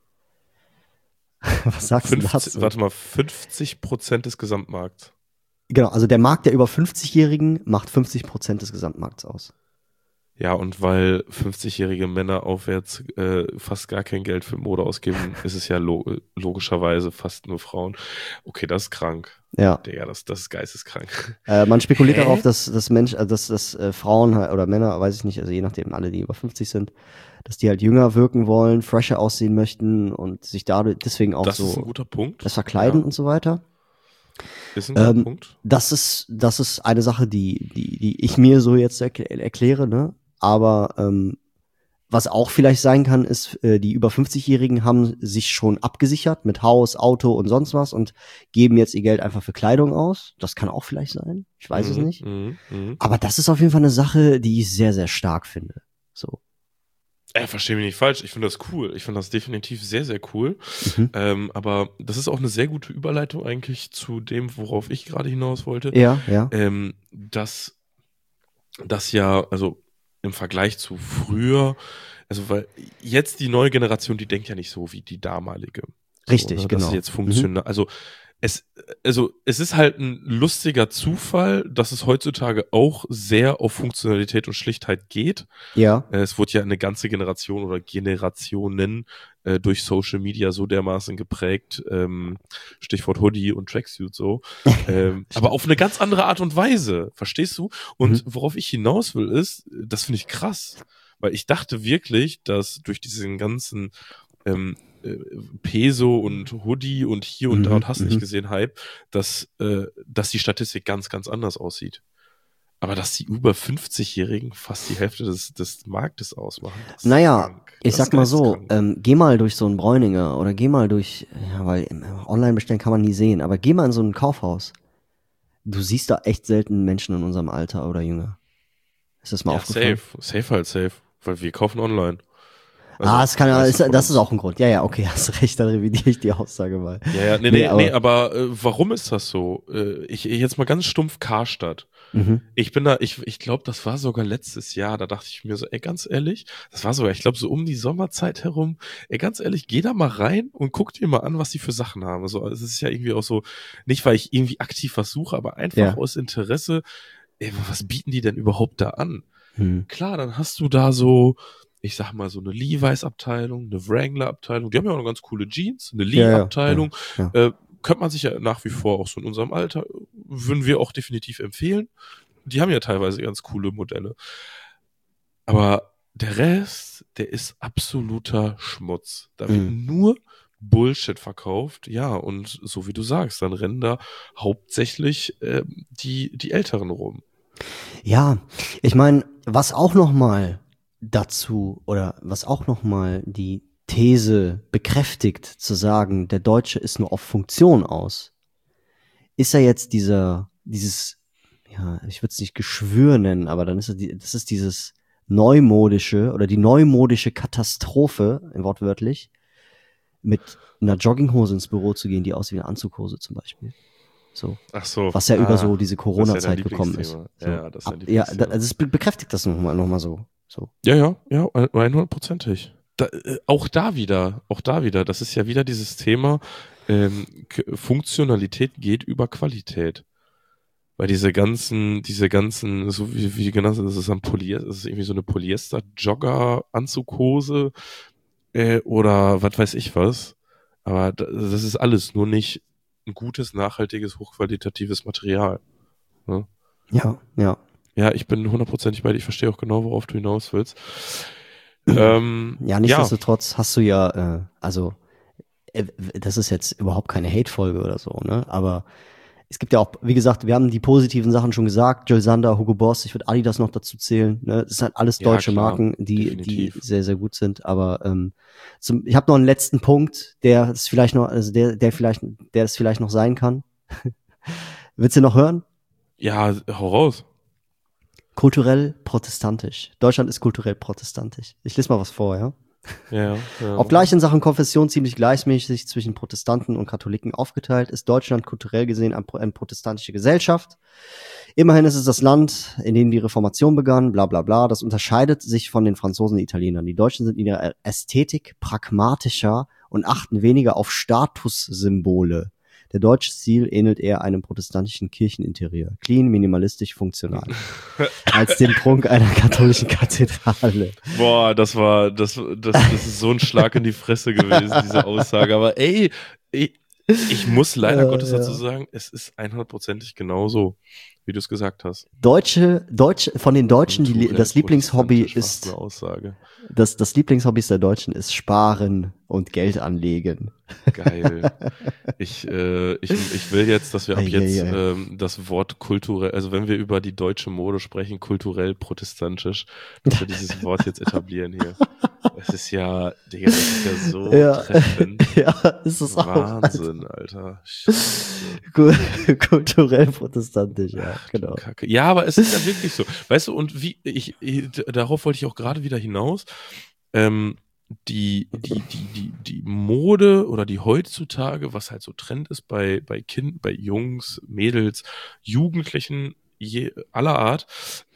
Was sagst du dazu? Warte mal, 50% des Gesamtmarkts. Genau, also der Markt der über 50-Jährigen macht 50% des Gesamtmarkts aus. Ja, und weil 50-jährige Männer aufwärts fast gar kein Geld für Mode ausgeben, ist es ja logischerweise fast nur Frauen. Okay, das ist krank. Ja. Digga, das ist geisteskrank. Man spekuliert darauf, dass Frauen halt, oder Männer, weiß ich nicht, also je nachdem, alle, die über 50 sind, dass die halt jünger wirken wollen, fresher aussehen möchten und sich dadurch deswegen auch Das so ist ein guter Punkt. das verkleiden Ja. und so weiter. Ist ein guter Punkt. Das ist eine Sache, die ich mir so jetzt erkläre, ne? Aber was auch vielleicht sein kann, ist, die über 50-Jährigen haben sich schon abgesichert mit Haus, Auto und sonst was und geben jetzt ihr Geld einfach für Kleidung aus. Das kann auch vielleicht sein. Ich weiß es nicht. Aber das ist auf jeden Fall eine Sache, die ich sehr, sehr stark finde. So. Versteh mich nicht falsch, ich finde das cool. Ich finde das definitiv sehr, sehr cool. Aber das ist auch eine sehr gute Überleitung eigentlich zu dem, worauf ich gerade hinaus wollte. Ja. Dass das ja, also im Vergleich zu früher, also weil jetzt die neue Generation, die denkt ja nicht so wie die damalige. Richtig, so, genau. Das ist jetzt funktional. Also es ist halt ein lustiger Zufall, dass es heutzutage auch sehr auf Funktionalität und Schlichtheit geht. Ja. Es wurde ja eine ganze Generation oder Generationen durch Social Media so dermaßen geprägt, Stichwort Hoodie und Tracksuit so, aber auf eine ganz andere Art und Weise, verstehst du? Und worauf ich hinaus will ist, das finde ich krass, weil ich dachte wirklich, dass durch diesen ganzen Peso und Hoodie und hier und da und hast nicht gesehen Hype, dass die Statistik ganz, ganz anders aussieht. Aber dass die über 50-Jährigen fast die Hälfte des Marktes ausmachen. Naja, ich sag mal so, geh mal durch so ein Bräuninger oder geh mal durch, ja, weil online bestellen kann man nie sehen, aber geh mal in so ein Kaufhaus. Du siehst da echt selten Menschen in unserem Alter oder jünger. Ist das mal aufgefallen? Safe, weil wir kaufen online. Also, das ist auch ein Grund. Ja, okay, hast recht, dann revidiere ich die Aussage mal. Ja, nee, aber warum ist das so? Ich jetzt mal ganz stumpf Karstadt. Ich glaube, das war sogar letztes Jahr, da dachte ich mir so, ey, ganz ehrlich, das war sogar, ich glaube, so um die Sommerzeit herum, ey, ganz ehrlich, geh da mal rein und guck dir mal an, was die für Sachen haben. Also, es ist ja irgendwie auch so, nicht weil ich irgendwie aktiv was suche, aber einfach aus Interesse, ey, was bieten die denn überhaupt da an? Klar, dann hast du da so, ich sag mal, so eine Levi's-Abteilung, eine Wrangler-Abteilung, die haben ja auch eine ganz coole Jeans, eine Lee-Abteilung, könnte man sich ja nach wie vor auch so in unserem Alter, würden wir auch definitiv empfehlen. Die haben ja teilweise ganz coole Modelle. Aber der Rest, der ist absoluter Schmutz. Da wird nur Bullshit verkauft. Ja, und so wie du sagst, dann rennen da hauptsächlich die Älteren rum. Ja, ich meine, was auch noch mal die These bekräftigt, zu sagen, der Deutsche ist nur auf Funktion aus, ist ja jetzt dieses, ja, ich würde es nicht Geschwür nennen, aber dann das ist dieses neumodische oder die neumodische Katastrophe, wortwörtlich, mit einer Jogginghose ins Büro zu gehen, die aussieht wie eine Anzughose zum Beispiel. So. Ach so. Was ja über so diese Corona-Zeit ja gekommen ist. So. Ja, das ist ja Lieblingsthema. also es bekräftigt das noch mal so. Ja, 100%. Auch da wieder, das ist ja wieder dieses Thema, Funktionalität geht über Qualität. Weil diese ganzen, so wie genannt das ist das ist irgendwie so eine Polyester-Jogger-Anzughose, oder was weiß ich was. Aber das ist alles nur nicht ein gutes, nachhaltiges, hochqualitatives Material. Ne? Ja. Ja, ich bin 100%ig bei dir. Ich verstehe auch genau, worauf du hinaus willst. Ja, Ja, nichtsdestotrotz hast du ja, das ist jetzt überhaupt keine Hate-Folge oder so, ne? Aber es gibt ja auch, wie gesagt, wir haben die positiven Sachen schon gesagt, Jill Sander, Hugo Boss, ich würde Adidas noch dazu zählen, ne? Das sind halt alles ja, deutsche klar, Marken, die definitiv. sehr, sehr gut sind, aber ich habe noch einen letzten Punkt, der es vielleicht noch, also der es vielleicht noch sein kann. Willst du noch hören? Ja, hau raus. Kulturell protestantisch. Deutschland ist kulturell protestantisch. Ich lese mal was vor, ja? Ja. Obgleich in Sachen Konfession ziemlich gleichmäßig zwischen Protestanten und Katholiken aufgeteilt, ist Deutschland kulturell gesehen eine protestantische Gesellschaft. Immerhin ist es das Land, in dem die Reformation begann, bla bla bla. Das unterscheidet sich von den Franzosen und Italienern. Die Deutschen sind in ihrer Ästhetik pragmatischer und achten weniger auf Statussymbole. Der deutsche Stil ähnelt eher einem protestantischen Kircheninterieur. Clean, minimalistisch, funktional. Als den Prunk einer katholischen Kathedrale. Boah, das ist so ein Schlag in die Fresse gewesen, diese Aussage. Aber ey, ich muss leider Gottes dazu sagen, es ist 100%ig genauso, wie du es gesagt hast. Von den Deutschen, das Lieblingshobby ist eine Aussage. Das Lieblingshobby der Deutschen ist Sparen und Geld anlegen. Geil. Ich will jetzt, dass wir ab jetzt das Wort kulturell, also wenn wir über die deutsche Mode sprechen, kulturell protestantisch, dass wir dieses Wort jetzt etablieren hier. Das ist ja, Digga, das ist ja so treffend. Ja, ist es auch. Wahnsinn, Alter. Kulturell protestantisch, ja, genau. Kacke. Ja, aber es ist ja wirklich so. Weißt du, und darauf wollte ich auch gerade wieder hinaus. Die Mode oder die heutzutage, was halt so Trend ist bei Jungs, Mädels, Jugendlichen aller Art,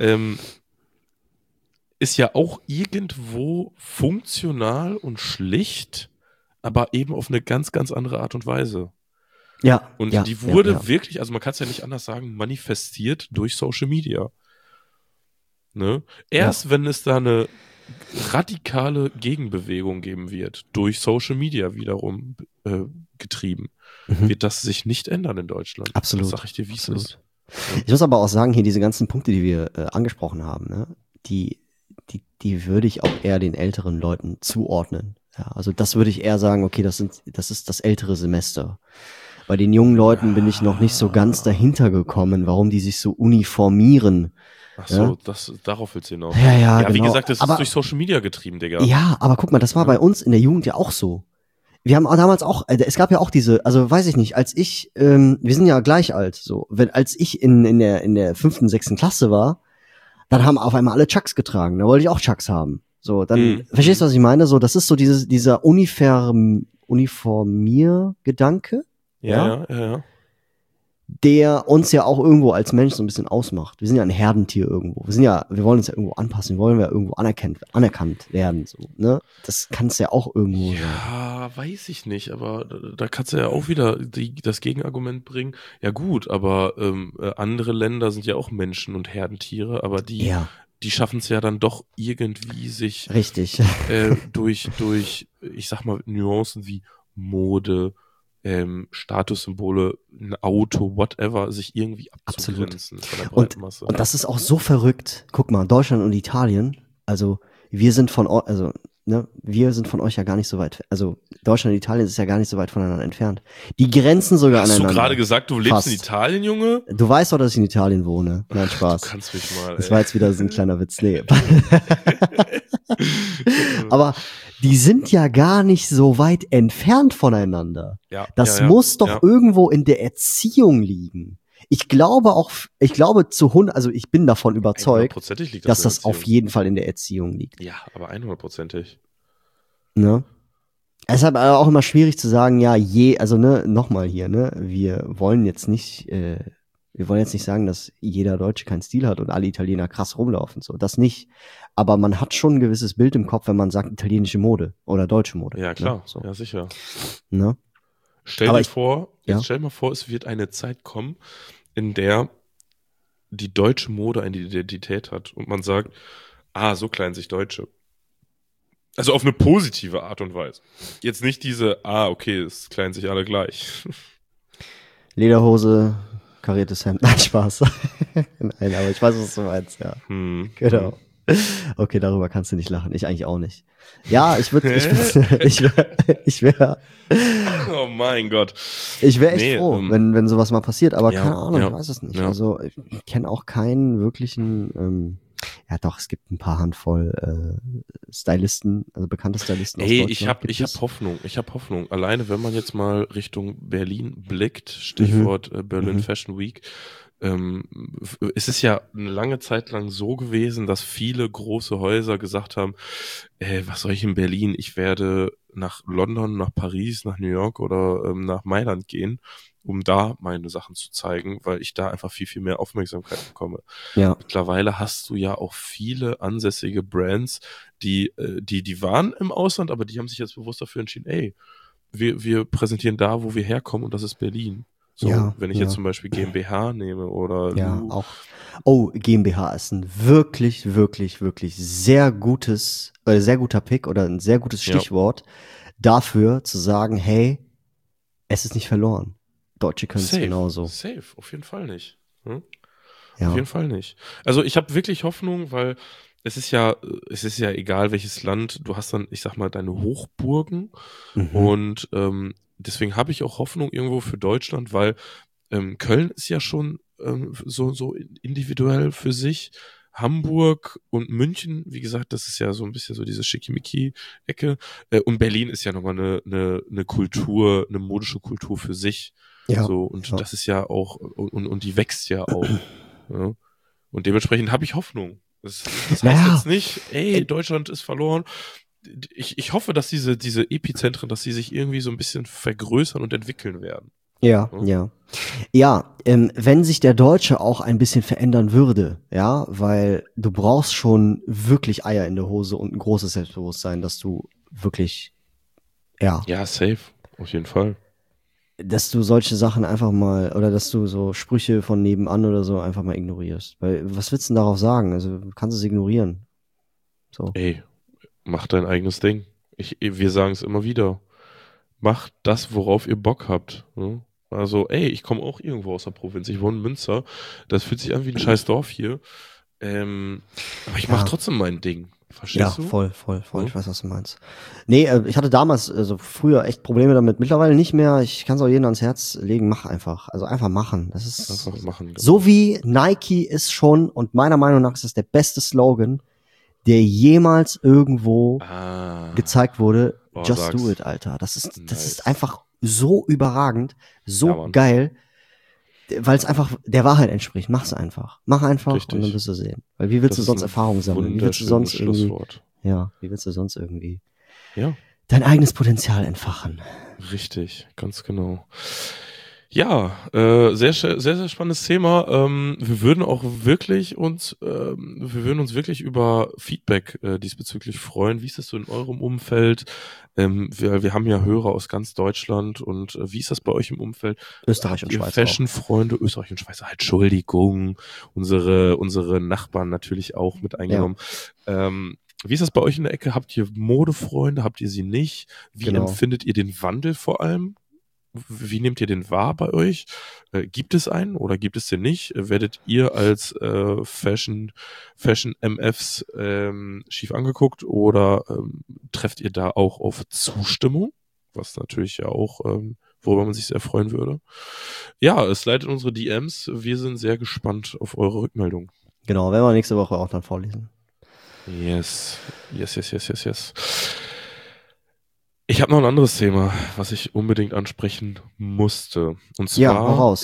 ist ja auch irgendwo funktional und schlicht, aber eben auf eine ganz, ganz andere Art und Weise. Ja. Und die wurde wirklich, also man kann es ja nicht anders sagen, manifestiert durch Social Media. Ne? Erst wenn es da eine radikale Gegenbewegung geben wird, durch Social Media wiederum getrieben, wird das sich nicht ändern in Deutschland. Absolut. Das sag ich dir, wie es ist. Ich muss aber auch sagen, hier diese ganzen Punkte, die wir angesprochen haben, ne, die würde ich auch eher den älteren Leuten zuordnen. Ja, also das würde ich eher sagen, okay, das ist das ältere Semester. Bei den jungen Leuten bin ich noch nicht so ganz dahinter gekommen, warum die sich so uniformieren. Ach so, darauf willst du hinaus. Ja, genau. Wie gesagt, das ist aber durch Social Media getrieben, Digga. Ja, aber guck mal, das war bei uns in der Jugend ja auch so. Wir haben damals auch, es gab ja auch diese, also weiß ich nicht, als ich, wir sind ja gleich alt, so, als ich in der 5., 6. Klasse war, dann haben auf einmal alle Chucks getragen, da wollte ich auch Chucks haben. So, dann, verstehst du, was ich meine? So, das ist so dieser Uniformiergedanke. Ja. Der uns ja auch irgendwo als Mensch so ein bisschen ausmacht. Wir sind ja ein Herdentier irgendwo. Wir wollen uns ja irgendwo anpassen, wir wollen ja irgendwo anerkannt werden, so, ne? Das kann es ja auch irgendwo sein. Ja, weiß ich nicht, aber da kannst du ja auch wieder das Gegenargument bringen. Ja gut, aber andere Länder sind ja auch Menschen und Herdentiere, aber die schaffen es ja dann doch irgendwie sich richtig durch, ich sag mal, Nuancen wie Mode, Statussymbole, ein Auto, whatever, sich irgendwie abzugrenzen von der breiten Masse. Und das ist auch so verrückt. Guck mal, Deutschland und Italien, also wir sind von euch ja gar nicht so weit, also Deutschland und Italien ist ja gar nicht so weit voneinander entfernt. Die grenzen sogar aneinander. Hast du gerade gesagt, du lebst in Italien, Junge? Du weißt doch, dass ich in Italien wohne. Nein, Spaß. Du kannst mich mal, Das war jetzt wieder so ein kleiner Witz. Nee. Aber die sind ja gar nicht so weit entfernt voneinander. Das muss doch irgendwo in der Erziehung liegen. Ich glaube also ich bin davon überzeugt, dass das auf jeden Fall in der Erziehung liegt. Ja, aber 100%ig. Ne? Es ist aber auch immer schwierig zu sagen, nochmal hier, ne, wir wollen jetzt nicht sagen, dass jeder Deutsche keinen Stil hat und alle Italiener krass rumlaufen, so, das nicht. Aber man hat schon ein gewisses Bild im Kopf, wenn man sagt italienische Mode oder deutsche Mode. Ja, klar, ne? So. Ja, sicher. Ne? Stell dir mal vor, es wird eine Zeit kommen, in der die deutsche Mode eine Identität hat und man sagt, so klein sich Deutsche. Also auf eine positive Art und Weise. Jetzt nicht diese, okay, es kleiden sich alle gleich. Lederhose, kariertes Hemd. Nein, Spaß. Nein, aber ich weiß, was du meinst, ja. Genau. Okay, darüber kannst du nicht lachen. Ich eigentlich auch nicht. Ja, ich wäre Oh mein Gott. ich wäre echt froh, wenn sowas mal passiert, aber ja, keine Ahnung, ja, ich weiß es nicht. ja. Also ich kenne auch keinen wirklichen, ja doch, es gibt ein paar Handvoll Stylisten, also bekannte Stylisten aus Deutschland. Ich hab Hoffnung. Alleine, wenn man jetzt mal Richtung Berlin blickt, Stichwort Berlin Fashion Week, es ist ja eine lange Zeit lang so gewesen, dass viele große Häuser gesagt haben, was soll ich in Berlin? Ich werde nach London, nach Paris, nach New York oder nach Mailand gehen, um da meine Sachen zu zeigen, weil ich da einfach viel, viel mehr Aufmerksamkeit bekomme. Ja. Mittlerweile hast du ja auch viele ansässige Brands, die waren im Ausland, aber die haben sich jetzt bewusst dafür entschieden, wir präsentieren da, wo wir herkommen, und das ist Berlin. So, Ja, wenn ich ja. jetzt zum Beispiel GmbH nehme oder Ja, Lu. auch. Oh, GmbH ist ein wirklich, wirklich, wirklich sehr sehr guter Pick oder ein sehr gutes Stichwort dafür zu sagen, hey, es ist nicht verloren. Deutsche können es genauso. Safe, auf jeden Fall nicht. Hm? Ja. Auf jeden Fall nicht. Also ich habe wirklich Hoffnung, weil es ist ja egal welches Land, du hast dann, ich sag mal, deine Hochburgen und deswegen habe ich auch Hoffnung irgendwo für Deutschland, weil Köln ist ja schon so individuell für sich. Hamburg und München, wie gesagt, das ist ja so ein bisschen so diese Schickimicki-Ecke. Und Berlin ist ja nochmal eine Kultur, eine modische Kultur für sich. Ja. So, und das ist ja auch, und die wächst ja auch. Ja. Und dementsprechend habe ich Hoffnung. Das heißt jetzt nicht, Deutschland ist verloren. Ich hoffe, dass diese Epizentren, dass sie sich irgendwie so ein bisschen vergrößern und entwickeln werden. Ja, ja. Ja, wenn sich der Deutsche auch ein bisschen verändern würde, ja, weil du brauchst schon wirklich Eier in der Hose und ein großes Selbstbewusstsein, dass du wirklich, ja. Ja, safe, auf jeden Fall. Dass du solche Sachen einfach mal, oder dass du so Sprüche von nebenan oder so einfach mal ignorierst. Weil, was willst du denn darauf sagen? Also, du kannst es ignorieren. So. Mach dein eigenes Ding. Wir sagen es immer wieder. Macht das, worauf ihr Bock habt. Ne? Also, ich komme auch irgendwo aus der Provinz. Ich wohne in Münster. Das fühlt sich an wie ein scheiß Dorf hier. Aber ich mache trotzdem mein Ding. Verstehst du? Ja, voll. Ja. Ich weiß, was du meinst. Nee, ich hatte damals, also früher echt Probleme damit. Mittlerweile nicht mehr. Ich kann es auch jedem ans Herz legen. Mach einfach. Also einfach machen. Das ist einfach machen. Genau. So wie Nike ist schon, und meiner Meinung nach ist das der beste Slogan, der jemals irgendwo gezeigt wurde. Just do it, Alter. Das ist einfach so überragend, so geil, weil es einfach der Wahrheit entspricht. Mach's einfach. Mach einfach. Richtig. Und dann wirst du sehen. Weil wie willst du sonst Erfahrung sammeln? Wie willst du sonst irgendwie dein eigenes Potenzial entfachen? Richtig, ganz genau. Ja, sehr, sehr, sehr spannendes Thema. Wir würden uns wirklich über Feedback diesbezüglich freuen. Wie ist das so in eurem Umfeld? Wir haben ja Hörer aus ganz Deutschland, und wie ist das bei euch im Umfeld? Österreich und Schweiz. Fashion-Freunde, Österreich und Schweiz. Entschuldigung, unsere Nachbarn natürlich auch mit eingenommen. Ja. Wie ist das bei euch in der Ecke? Habt ihr Modefreunde? Habt ihr sie nicht? Wie empfindet ihr den Wandel vor allem? Wie nehmt ihr den wahr bei euch? Gibt es einen oder gibt es den nicht? Werdet ihr als Fashion MFs schief angeguckt, oder trefft ihr da auch auf Zustimmung? Was natürlich ja auch, worüber man sich sehr freuen würde. Ja, es leitet unsere DMs. Wir sind sehr gespannt auf eure Rückmeldung. Genau, werden wir nächste Woche auch dann vorlesen. Yes. Ich habe noch ein anderes Thema, was ich unbedingt ansprechen musste. Und zwar, hau raus.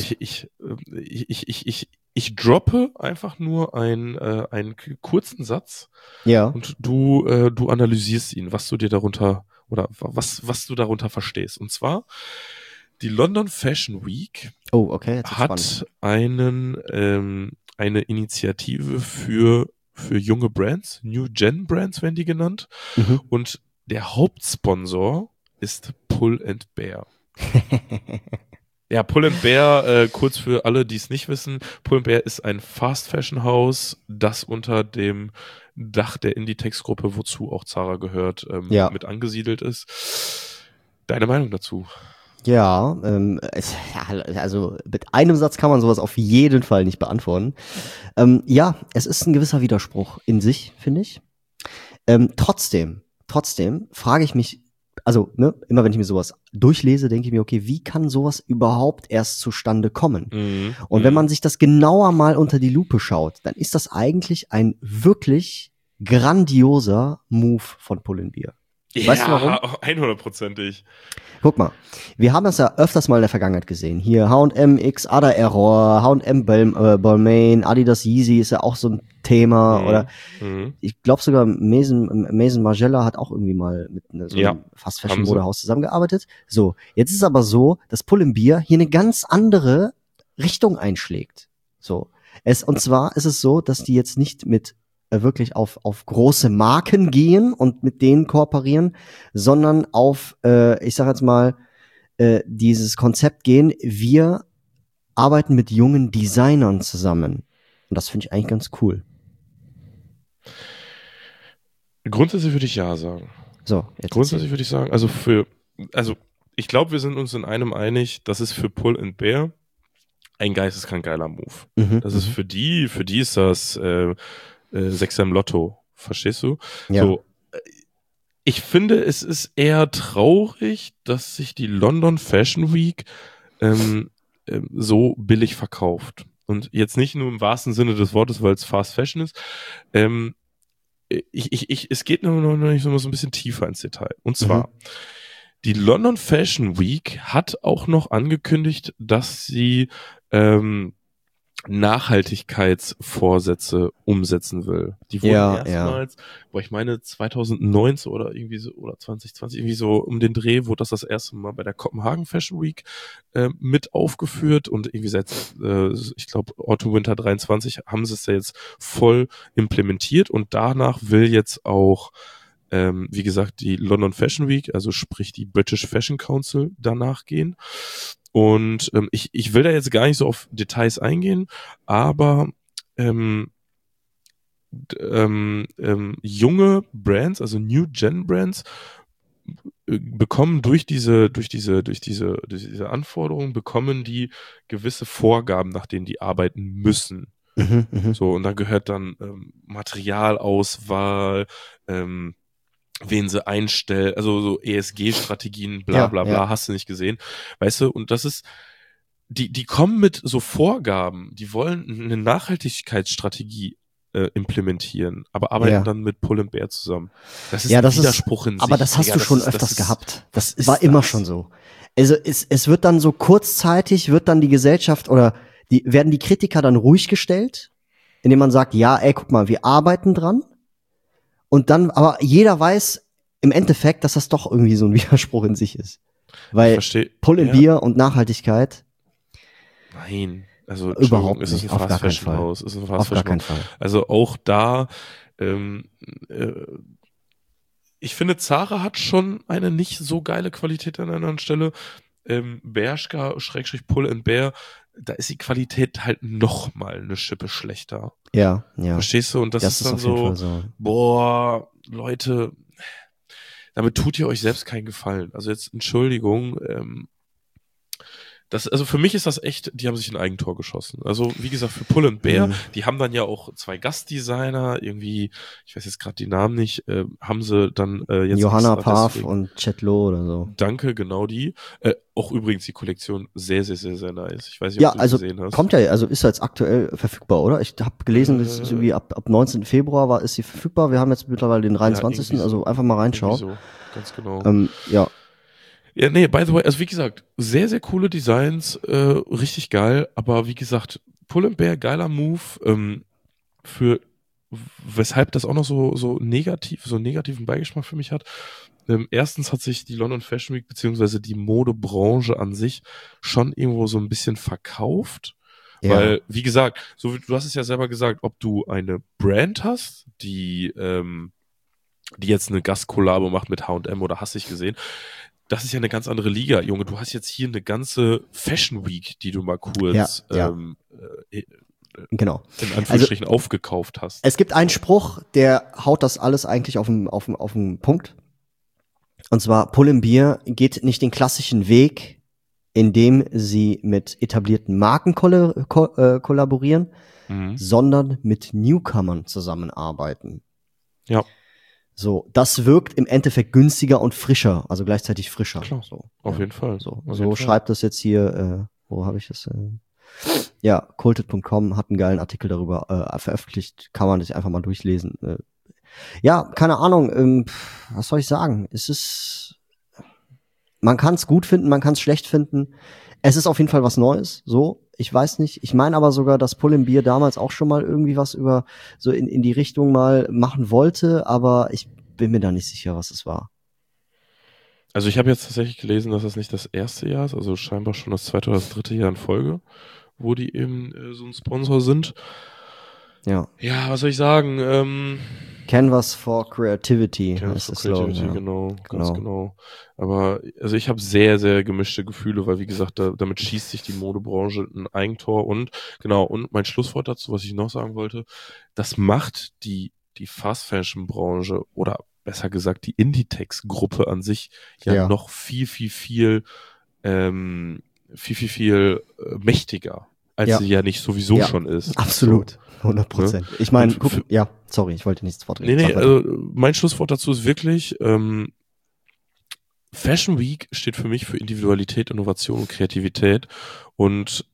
Ich droppe einfach nur einen kurzen Satz. Ja. Und du analysierst ihn, was du dir darunter, oder was du darunter verstehst. Und zwar, die London Fashion Week hat eine Initiative für junge Brands, New Gen Brands werden die genannt. Und der Hauptsponsor ist Pull & Bear. Ja, Pull & Bear, kurz für alle, die es nicht wissen, Pull & Bear ist ein Fast Fashion Haus, das unter dem Dach der Inditex-Gruppe, wozu auch Zara gehört, mit angesiedelt ist. Deine Meinung dazu? Ja, also mit einem Satz kann man sowas auf jeden Fall nicht beantworten. Ja, es ist ein gewisser Widerspruch in sich, finde ich. Trotzdem frage ich mich, also immer wenn ich mir sowas durchlese, denke ich mir, okay, wie kann sowas überhaupt erst zustande kommen? Und wenn man sich das genauer mal unter die Lupe schaut, dann ist das eigentlich ein wirklich grandioser Move von Pull&Bear. Weißt du warum? 100%ig. Guck mal, wir haben das ja öfters mal in der Vergangenheit gesehen. Hier H&M X, Ada Error, H&M Balmain, Adidas Yeezy ist ja auch so ein Thema. Oder ich glaube sogar Maison Margiela hat auch irgendwie mal mit so einem Fast Fashion Modehaus zusammengearbeitet. So, jetzt ist es aber so, dass Pull&Bear hier eine ganz andere Richtung einschlägt. So, und zwar ist es so, dass die jetzt nicht mit wirklich auf große Marken gehen und mit denen kooperieren, sondern auf, ich sag jetzt mal, dieses Konzept gehen, wir arbeiten mit jungen Designern zusammen. Und das finde ich eigentlich ganz cool. Grundsätzlich würde ich ja sagen. So, jetzt grundsätzlich würde ich sagen, also ich glaube, wir sind uns in einem einig, das ist für Pull&Bear ein geisteskrank geiler Move. Das ist für die ist das Sechser im Lotto, verstehst du? Ja. So, ich finde, es ist eher traurig, dass sich die London Fashion Week so billig verkauft. Und jetzt nicht nur im wahrsten Sinne des Wortes, weil es Fast Fashion ist. Es geht noch nicht so ein bisschen tiefer ins Detail. Und zwar, die London Fashion Week hat auch noch angekündigt, dass sie Nachhaltigkeitsvorsätze umsetzen will. Die wurden erstmals, ich meine 2019 oder irgendwie so, oder 2020, irgendwie so um den Dreh, wurde das erste Mal bei der Copenhagen Fashion Week mit aufgeführt und irgendwie seit, ich glaube, Autumn Winter 23 haben sie es ja jetzt voll implementiert und danach will jetzt auch wie gesagt, die London Fashion Week, also sprich die British Fashion Council, danach gehen. Und ich will da jetzt gar nicht so auf Details eingehen, aber junge Brands, also New Gen Brands, bekommen durch diese Anforderungen, bekommen die gewisse Vorgaben, nach denen die arbeiten müssen. So, und da gehört dann Materialauswahl, wen sie einstellen, also so ESG-Strategien, bla bla bla, hast du nicht gesehen. Weißt du, und das ist, die kommen mit so Vorgaben, die wollen eine Nachhaltigkeitsstrategie implementieren, aber arbeiten dann mit Pull&Bear zusammen. Das ist ein Widerspruch in sich. Aber das hast du schon öfters gehabt. Das war immer schon so. Also es wird dann so kurzzeitig, wird dann die Gesellschaft oder werden die Kritiker dann ruhig gestellt, indem man sagt, ja, ey, guck mal, wir arbeiten dran. Und dann, aber jeder weiß im Endeffekt, dass das doch irgendwie so ein Widerspruch in sich ist. Weil Pull&Bear und Nachhaltigkeit. Nein, also überhaupt nicht. Ist es ein Fast Fashion Haus? Auf gar keinen Fall. Also auch da, ich finde, Zara hat schon eine nicht so geile Qualität an einer anderen Stelle. Bershka, Pull&Bear, da ist die Qualität halt noch mal eine Schippe schlechter. Ja. Verstehst du? Und das ist dann so, boah, Leute, damit tut ihr euch selbst keinen Gefallen. Also jetzt, Entschuldigung, also für mich ist das echt, die haben sich ein Eigentor geschossen. Also wie gesagt, für Pull&Bear, die haben dann ja auch 2 Gastdesigner, irgendwie, ich weiß jetzt gerade die Namen nicht, haben sie dann jetzt Johanna Pav und Chet Lo oder so. Danke, genau die. Auch übrigens die Kollektion sehr, sehr, sehr, sehr nice. Ich weiß nicht, ob du also gesehen hast. Kommt ja, also ist jetzt aktuell verfügbar, oder? Ich habe gelesen, das ist irgendwie ab 19. Februar ist sie verfügbar. Wir haben jetzt mittlerweile den 23. Also einfach mal reinschauen. So, ganz genau. Ja. Ja, nee, by the way, also wie gesagt, sehr, sehr coole Designs, richtig geil, aber wie gesagt, Pull&Bear, geiler Move, weshalb das auch noch so negativen Beigeschmack für mich hat. Erstens hat sich die London Fashion Week beziehungsweise die Modebranche an sich schon irgendwo so ein bisschen verkauft. Ja. Weil, wie gesagt, du hast es ja selber gesagt, ob du eine Brand hast, die jetzt eine Gastkollabo macht mit H&M oder hast dich gesehen, das ist ja eine ganz andere Liga, Junge. Du hast jetzt hier eine ganze Fashion Week, die du mal kurz genau. in Anführungsstrichen aufgekauft hast. Es gibt einen Spruch, der haut das alles eigentlich auf den Punkt. Und zwar, Pull&Bear geht nicht den klassischen Weg indem sie mit etablierten Marken kollaborieren, sondern mit Newcomern zusammenarbeiten. Ja. So, das wirkt im Endeffekt günstiger und frischer, also gleichzeitig frischer. Klar, so, auf jeden Fall. So schreibt das jetzt hier, wo habe ich das? Ja, culted.com hat einen geilen Artikel darüber veröffentlicht, kann man sich einfach mal durchlesen. Ja, keine Ahnung, was soll ich sagen? Man kann es gut finden, man kann es schlecht finden. Es ist auf jeden Fall was Neues, so. Ich weiß nicht. Ich meine aber sogar, dass Pull&Bear damals auch schon mal irgendwie was über so in die Richtung mal machen wollte, aber ich bin mir da nicht sicher, was es war. Also ich habe jetzt tatsächlich gelesen, dass das nicht das erste Jahr ist, also scheinbar schon das zweite oder das dritte Jahr in Folge, wo die eben so ein Sponsor sind. Ja. Ja, was soll ich sagen? Canvas for Creativity Canvas for Creativity, ja. genau, ganz genau. Aber also ich habe sehr, sehr gemischte Gefühle, weil wie gesagt, damit schießt sich die Modebranche ein Eigentor und mein Schlusswort dazu, was ich noch sagen wollte, das macht die Fast Fashion Branche oder besser gesagt die Inditex-Gruppe an sich ja noch viel mächtiger, als sie ja nicht sowieso schon ist. Absolut. So. 100%. Ne? Ich meine, sorry, ich wollte nichts vortreten. Nee, also mein Schlusswort dazu ist wirklich, Fashion Week steht für mich für Individualität, Innovation und Kreativität und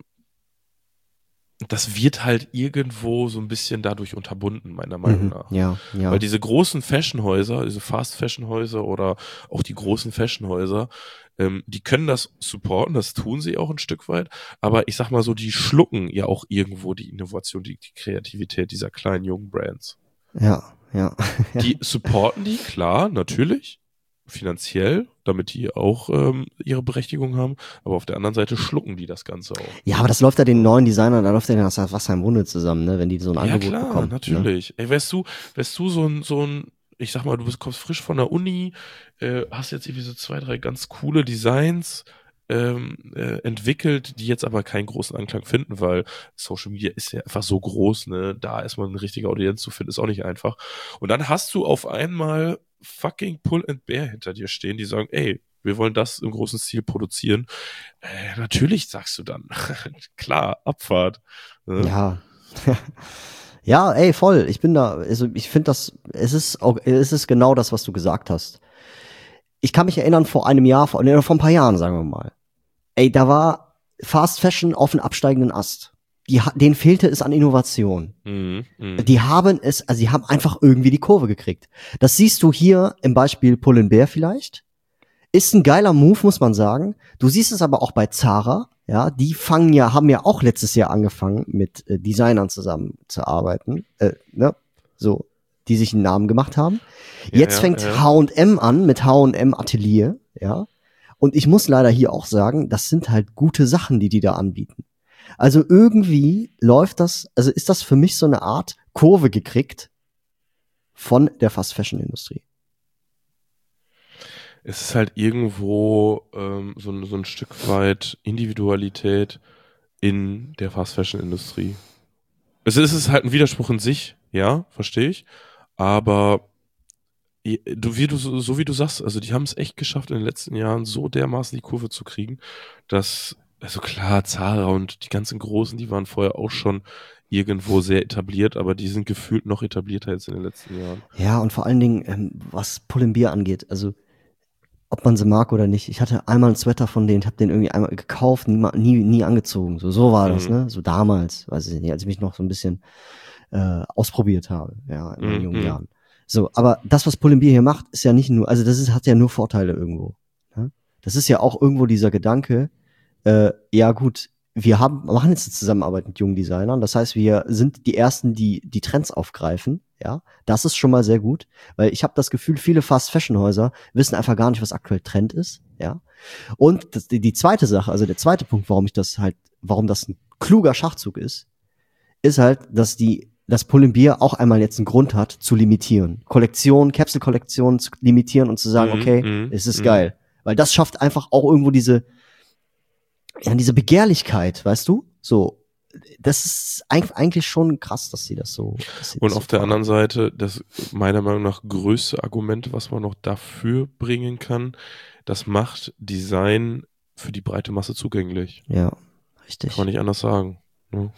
das wird halt irgendwo so ein bisschen dadurch unterbunden, meiner Meinung nach. Ja. Weil diese großen Fashionhäuser, diese Fast-Fashion-Häuser oder auch die großen Fashionhäuser, die können das supporten, das tun sie auch ein Stück weit, aber ich sag mal so, die schlucken ja auch irgendwo die Innovation, die Kreativität dieser kleinen jungen Brands. Ja. Die supporten die, klar, natürlich, finanziell, damit die auch ihre Berechtigung haben, aber auf der anderen Seite schlucken die das Ganze auch. Ja, aber das läuft ja den neuen Designern, da läuft ja das Wasser im Munde zusammen, ne, wenn die so ein Angebot bekommen. Ja klar, natürlich. Ne? Ey, wärst du so ein, ich sag mal, kommst frisch von der Uni, hast jetzt irgendwie so 2, 3 ganz coole Designs entwickelt, die jetzt aber keinen großen Anklang finden, weil Social Media ist ja einfach so groß, ne, da erstmal eine richtige Audienz zu finden, ist auch nicht einfach. Und dann hast du auf einmal fucking Pull&Bear hinter dir stehen, die sagen, ey, wir wollen das im großen Stil produzieren. Natürlich sagst du dann. Klar, Abfahrt. Ne? Ja. Ja, ey, voll. Ich bin da, also ich finde es ist genau das, was du gesagt hast. Ich kann mich erinnern, vor einem Jahr, vor ein paar Jahren, sagen wir mal. Ey, da war Fast Fashion auf einem absteigenden Ast. Denen fehlte es an Innovation. Die haben einfach irgendwie die Kurve gekriegt. Das siehst du hier im Beispiel Pull&Bear vielleicht. Ist ein geiler Move, muss man sagen. Du siehst es aber auch bei Zara. Ja, die haben ja auch letztes Jahr angefangen, mit Designern zusammenzuarbeiten. So, die sich einen Namen gemacht haben. Jetzt fängt H&M an mit H&M Atelier. Ja. Und ich muss leider hier auch sagen, das sind halt gute Sachen, die da anbieten. Also irgendwie ist das für mich so eine Art Kurve gekriegt von der Fast-Fashion-Industrie. Es ist halt irgendwo so ein Stück weit Individualität in der Fast-Fashion-Industrie. Es ist halt ein Widerspruch in sich, ja, verstehe ich, aber so wie du sagst, also die haben es echt geschafft, in den letzten Jahren so dermaßen die Kurve zu kriegen, dass, also klar, Zara und die ganzen Großen, die waren vorher auch schon irgendwo sehr etabliert, aber die sind gefühlt noch etablierter jetzt in den letzten Jahren. Ja, und vor allen Dingen, was Pull&Bear angeht, also ob man sie mag oder nicht, ich hatte einmal einen Sweater von denen, hab den irgendwie einmal gekauft, nie angezogen. So war das, ne? So damals, weiß ich nicht, als ich mich noch so ein bisschen ausprobiert habe, ja, in meinen jungen Jahren. So, aber das, was Pull&Bear hier macht, ist ja nicht nur, also hat ja nur Vorteile irgendwo. Ne? Das ist ja auch irgendwo dieser Gedanke, ja gut, machen jetzt eine Zusammenarbeit mit jungen Designern, das heißt, wir sind die Ersten, die Trends aufgreifen, ja, das ist schon mal sehr gut, weil ich habe das Gefühl, viele Fast-Fashion-Häuser wissen einfach gar nicht, was aktuell Trend ist, ja. Und die zweite Sache, also der zweite Punkt, warum das ein kluger Schachzug ist halt, dass Pull&Bear auch einmal jetzt einen Grund hat, zu limitieren. Capsule-Kollektionen zu limitieren und zu sagen, okay, es ist geil. Weil das schafft einfach auch irgendwo diese Begehrlichkeit, weißt du? So, das ist eigentlich schon krass, dass sie das so. Und auf der anderen Seite, das meiner Meinung nach größte Argument, was man noch dafür bringen kann, das macht Design für die breite Masse zugänglich. Ja, richtig. Kann man nicht anders sagen. Ne?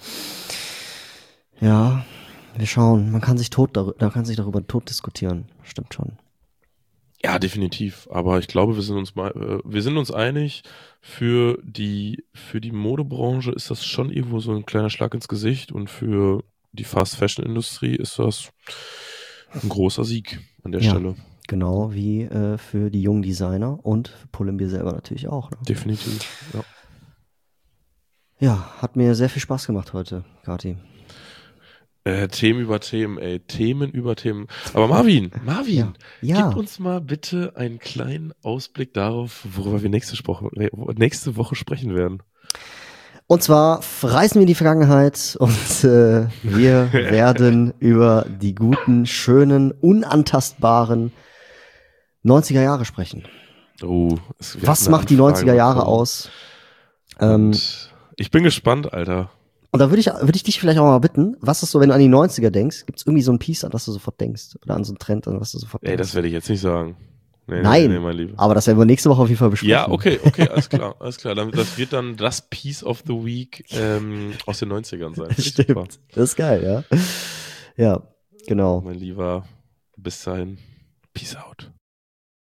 Ja, wir schauen. Man kann sich darüber tot diskutieren. Stimmt schon. Ja, definitiv. Aber ich glaube, wir sind uns einig, für die Modebranche ist das schon irgendwo so ein kleiner Schlag ins Gesicht und für die Fast-Fashion-Industrie ist das ein großer Sieg an der Stelle. Genau wie für die jungen Designer und für Pull&Bear selber natürlich auch. Ne? Definitiv, ja. Ja, hat mir sehr viel Spaß gemacht heute, Kati. Themen über Themen, ey. Themen über Themen. Aber Marvin, Ja. gib uns mal bitte einen kleinen Ausblick darauf, worüber wir nächste Woche sprechen werden. Und zwar reisen wir in die Vergangenheit und wir werden über die guten, schönen, unantastbaren 90er Jahre sprechen. Oh, was macht die 90er Jahre aus? Ich bin gespannt, Alter. Und da würde ich dich vielleicht auch mal bitten, was ist so, wenn du an die 90er denkst, gibt es irgendwie so ein Piece, an was du sofort denkst? Oder an so einen Trend, an was du sofort denkst? Ey, das werde ich jetzt nicht sagen. Nein, nee, mein Lieber. Aber das werden wir nächste Woche auf jeden Fall besprechen. Ja, okay, alles klar. Das wird dann das Piece of the Week aus den 90ern sein. Stimmt, super. Das ist geil, ja. Ja, genau. Mein Lieber, bis dahin. Peace out.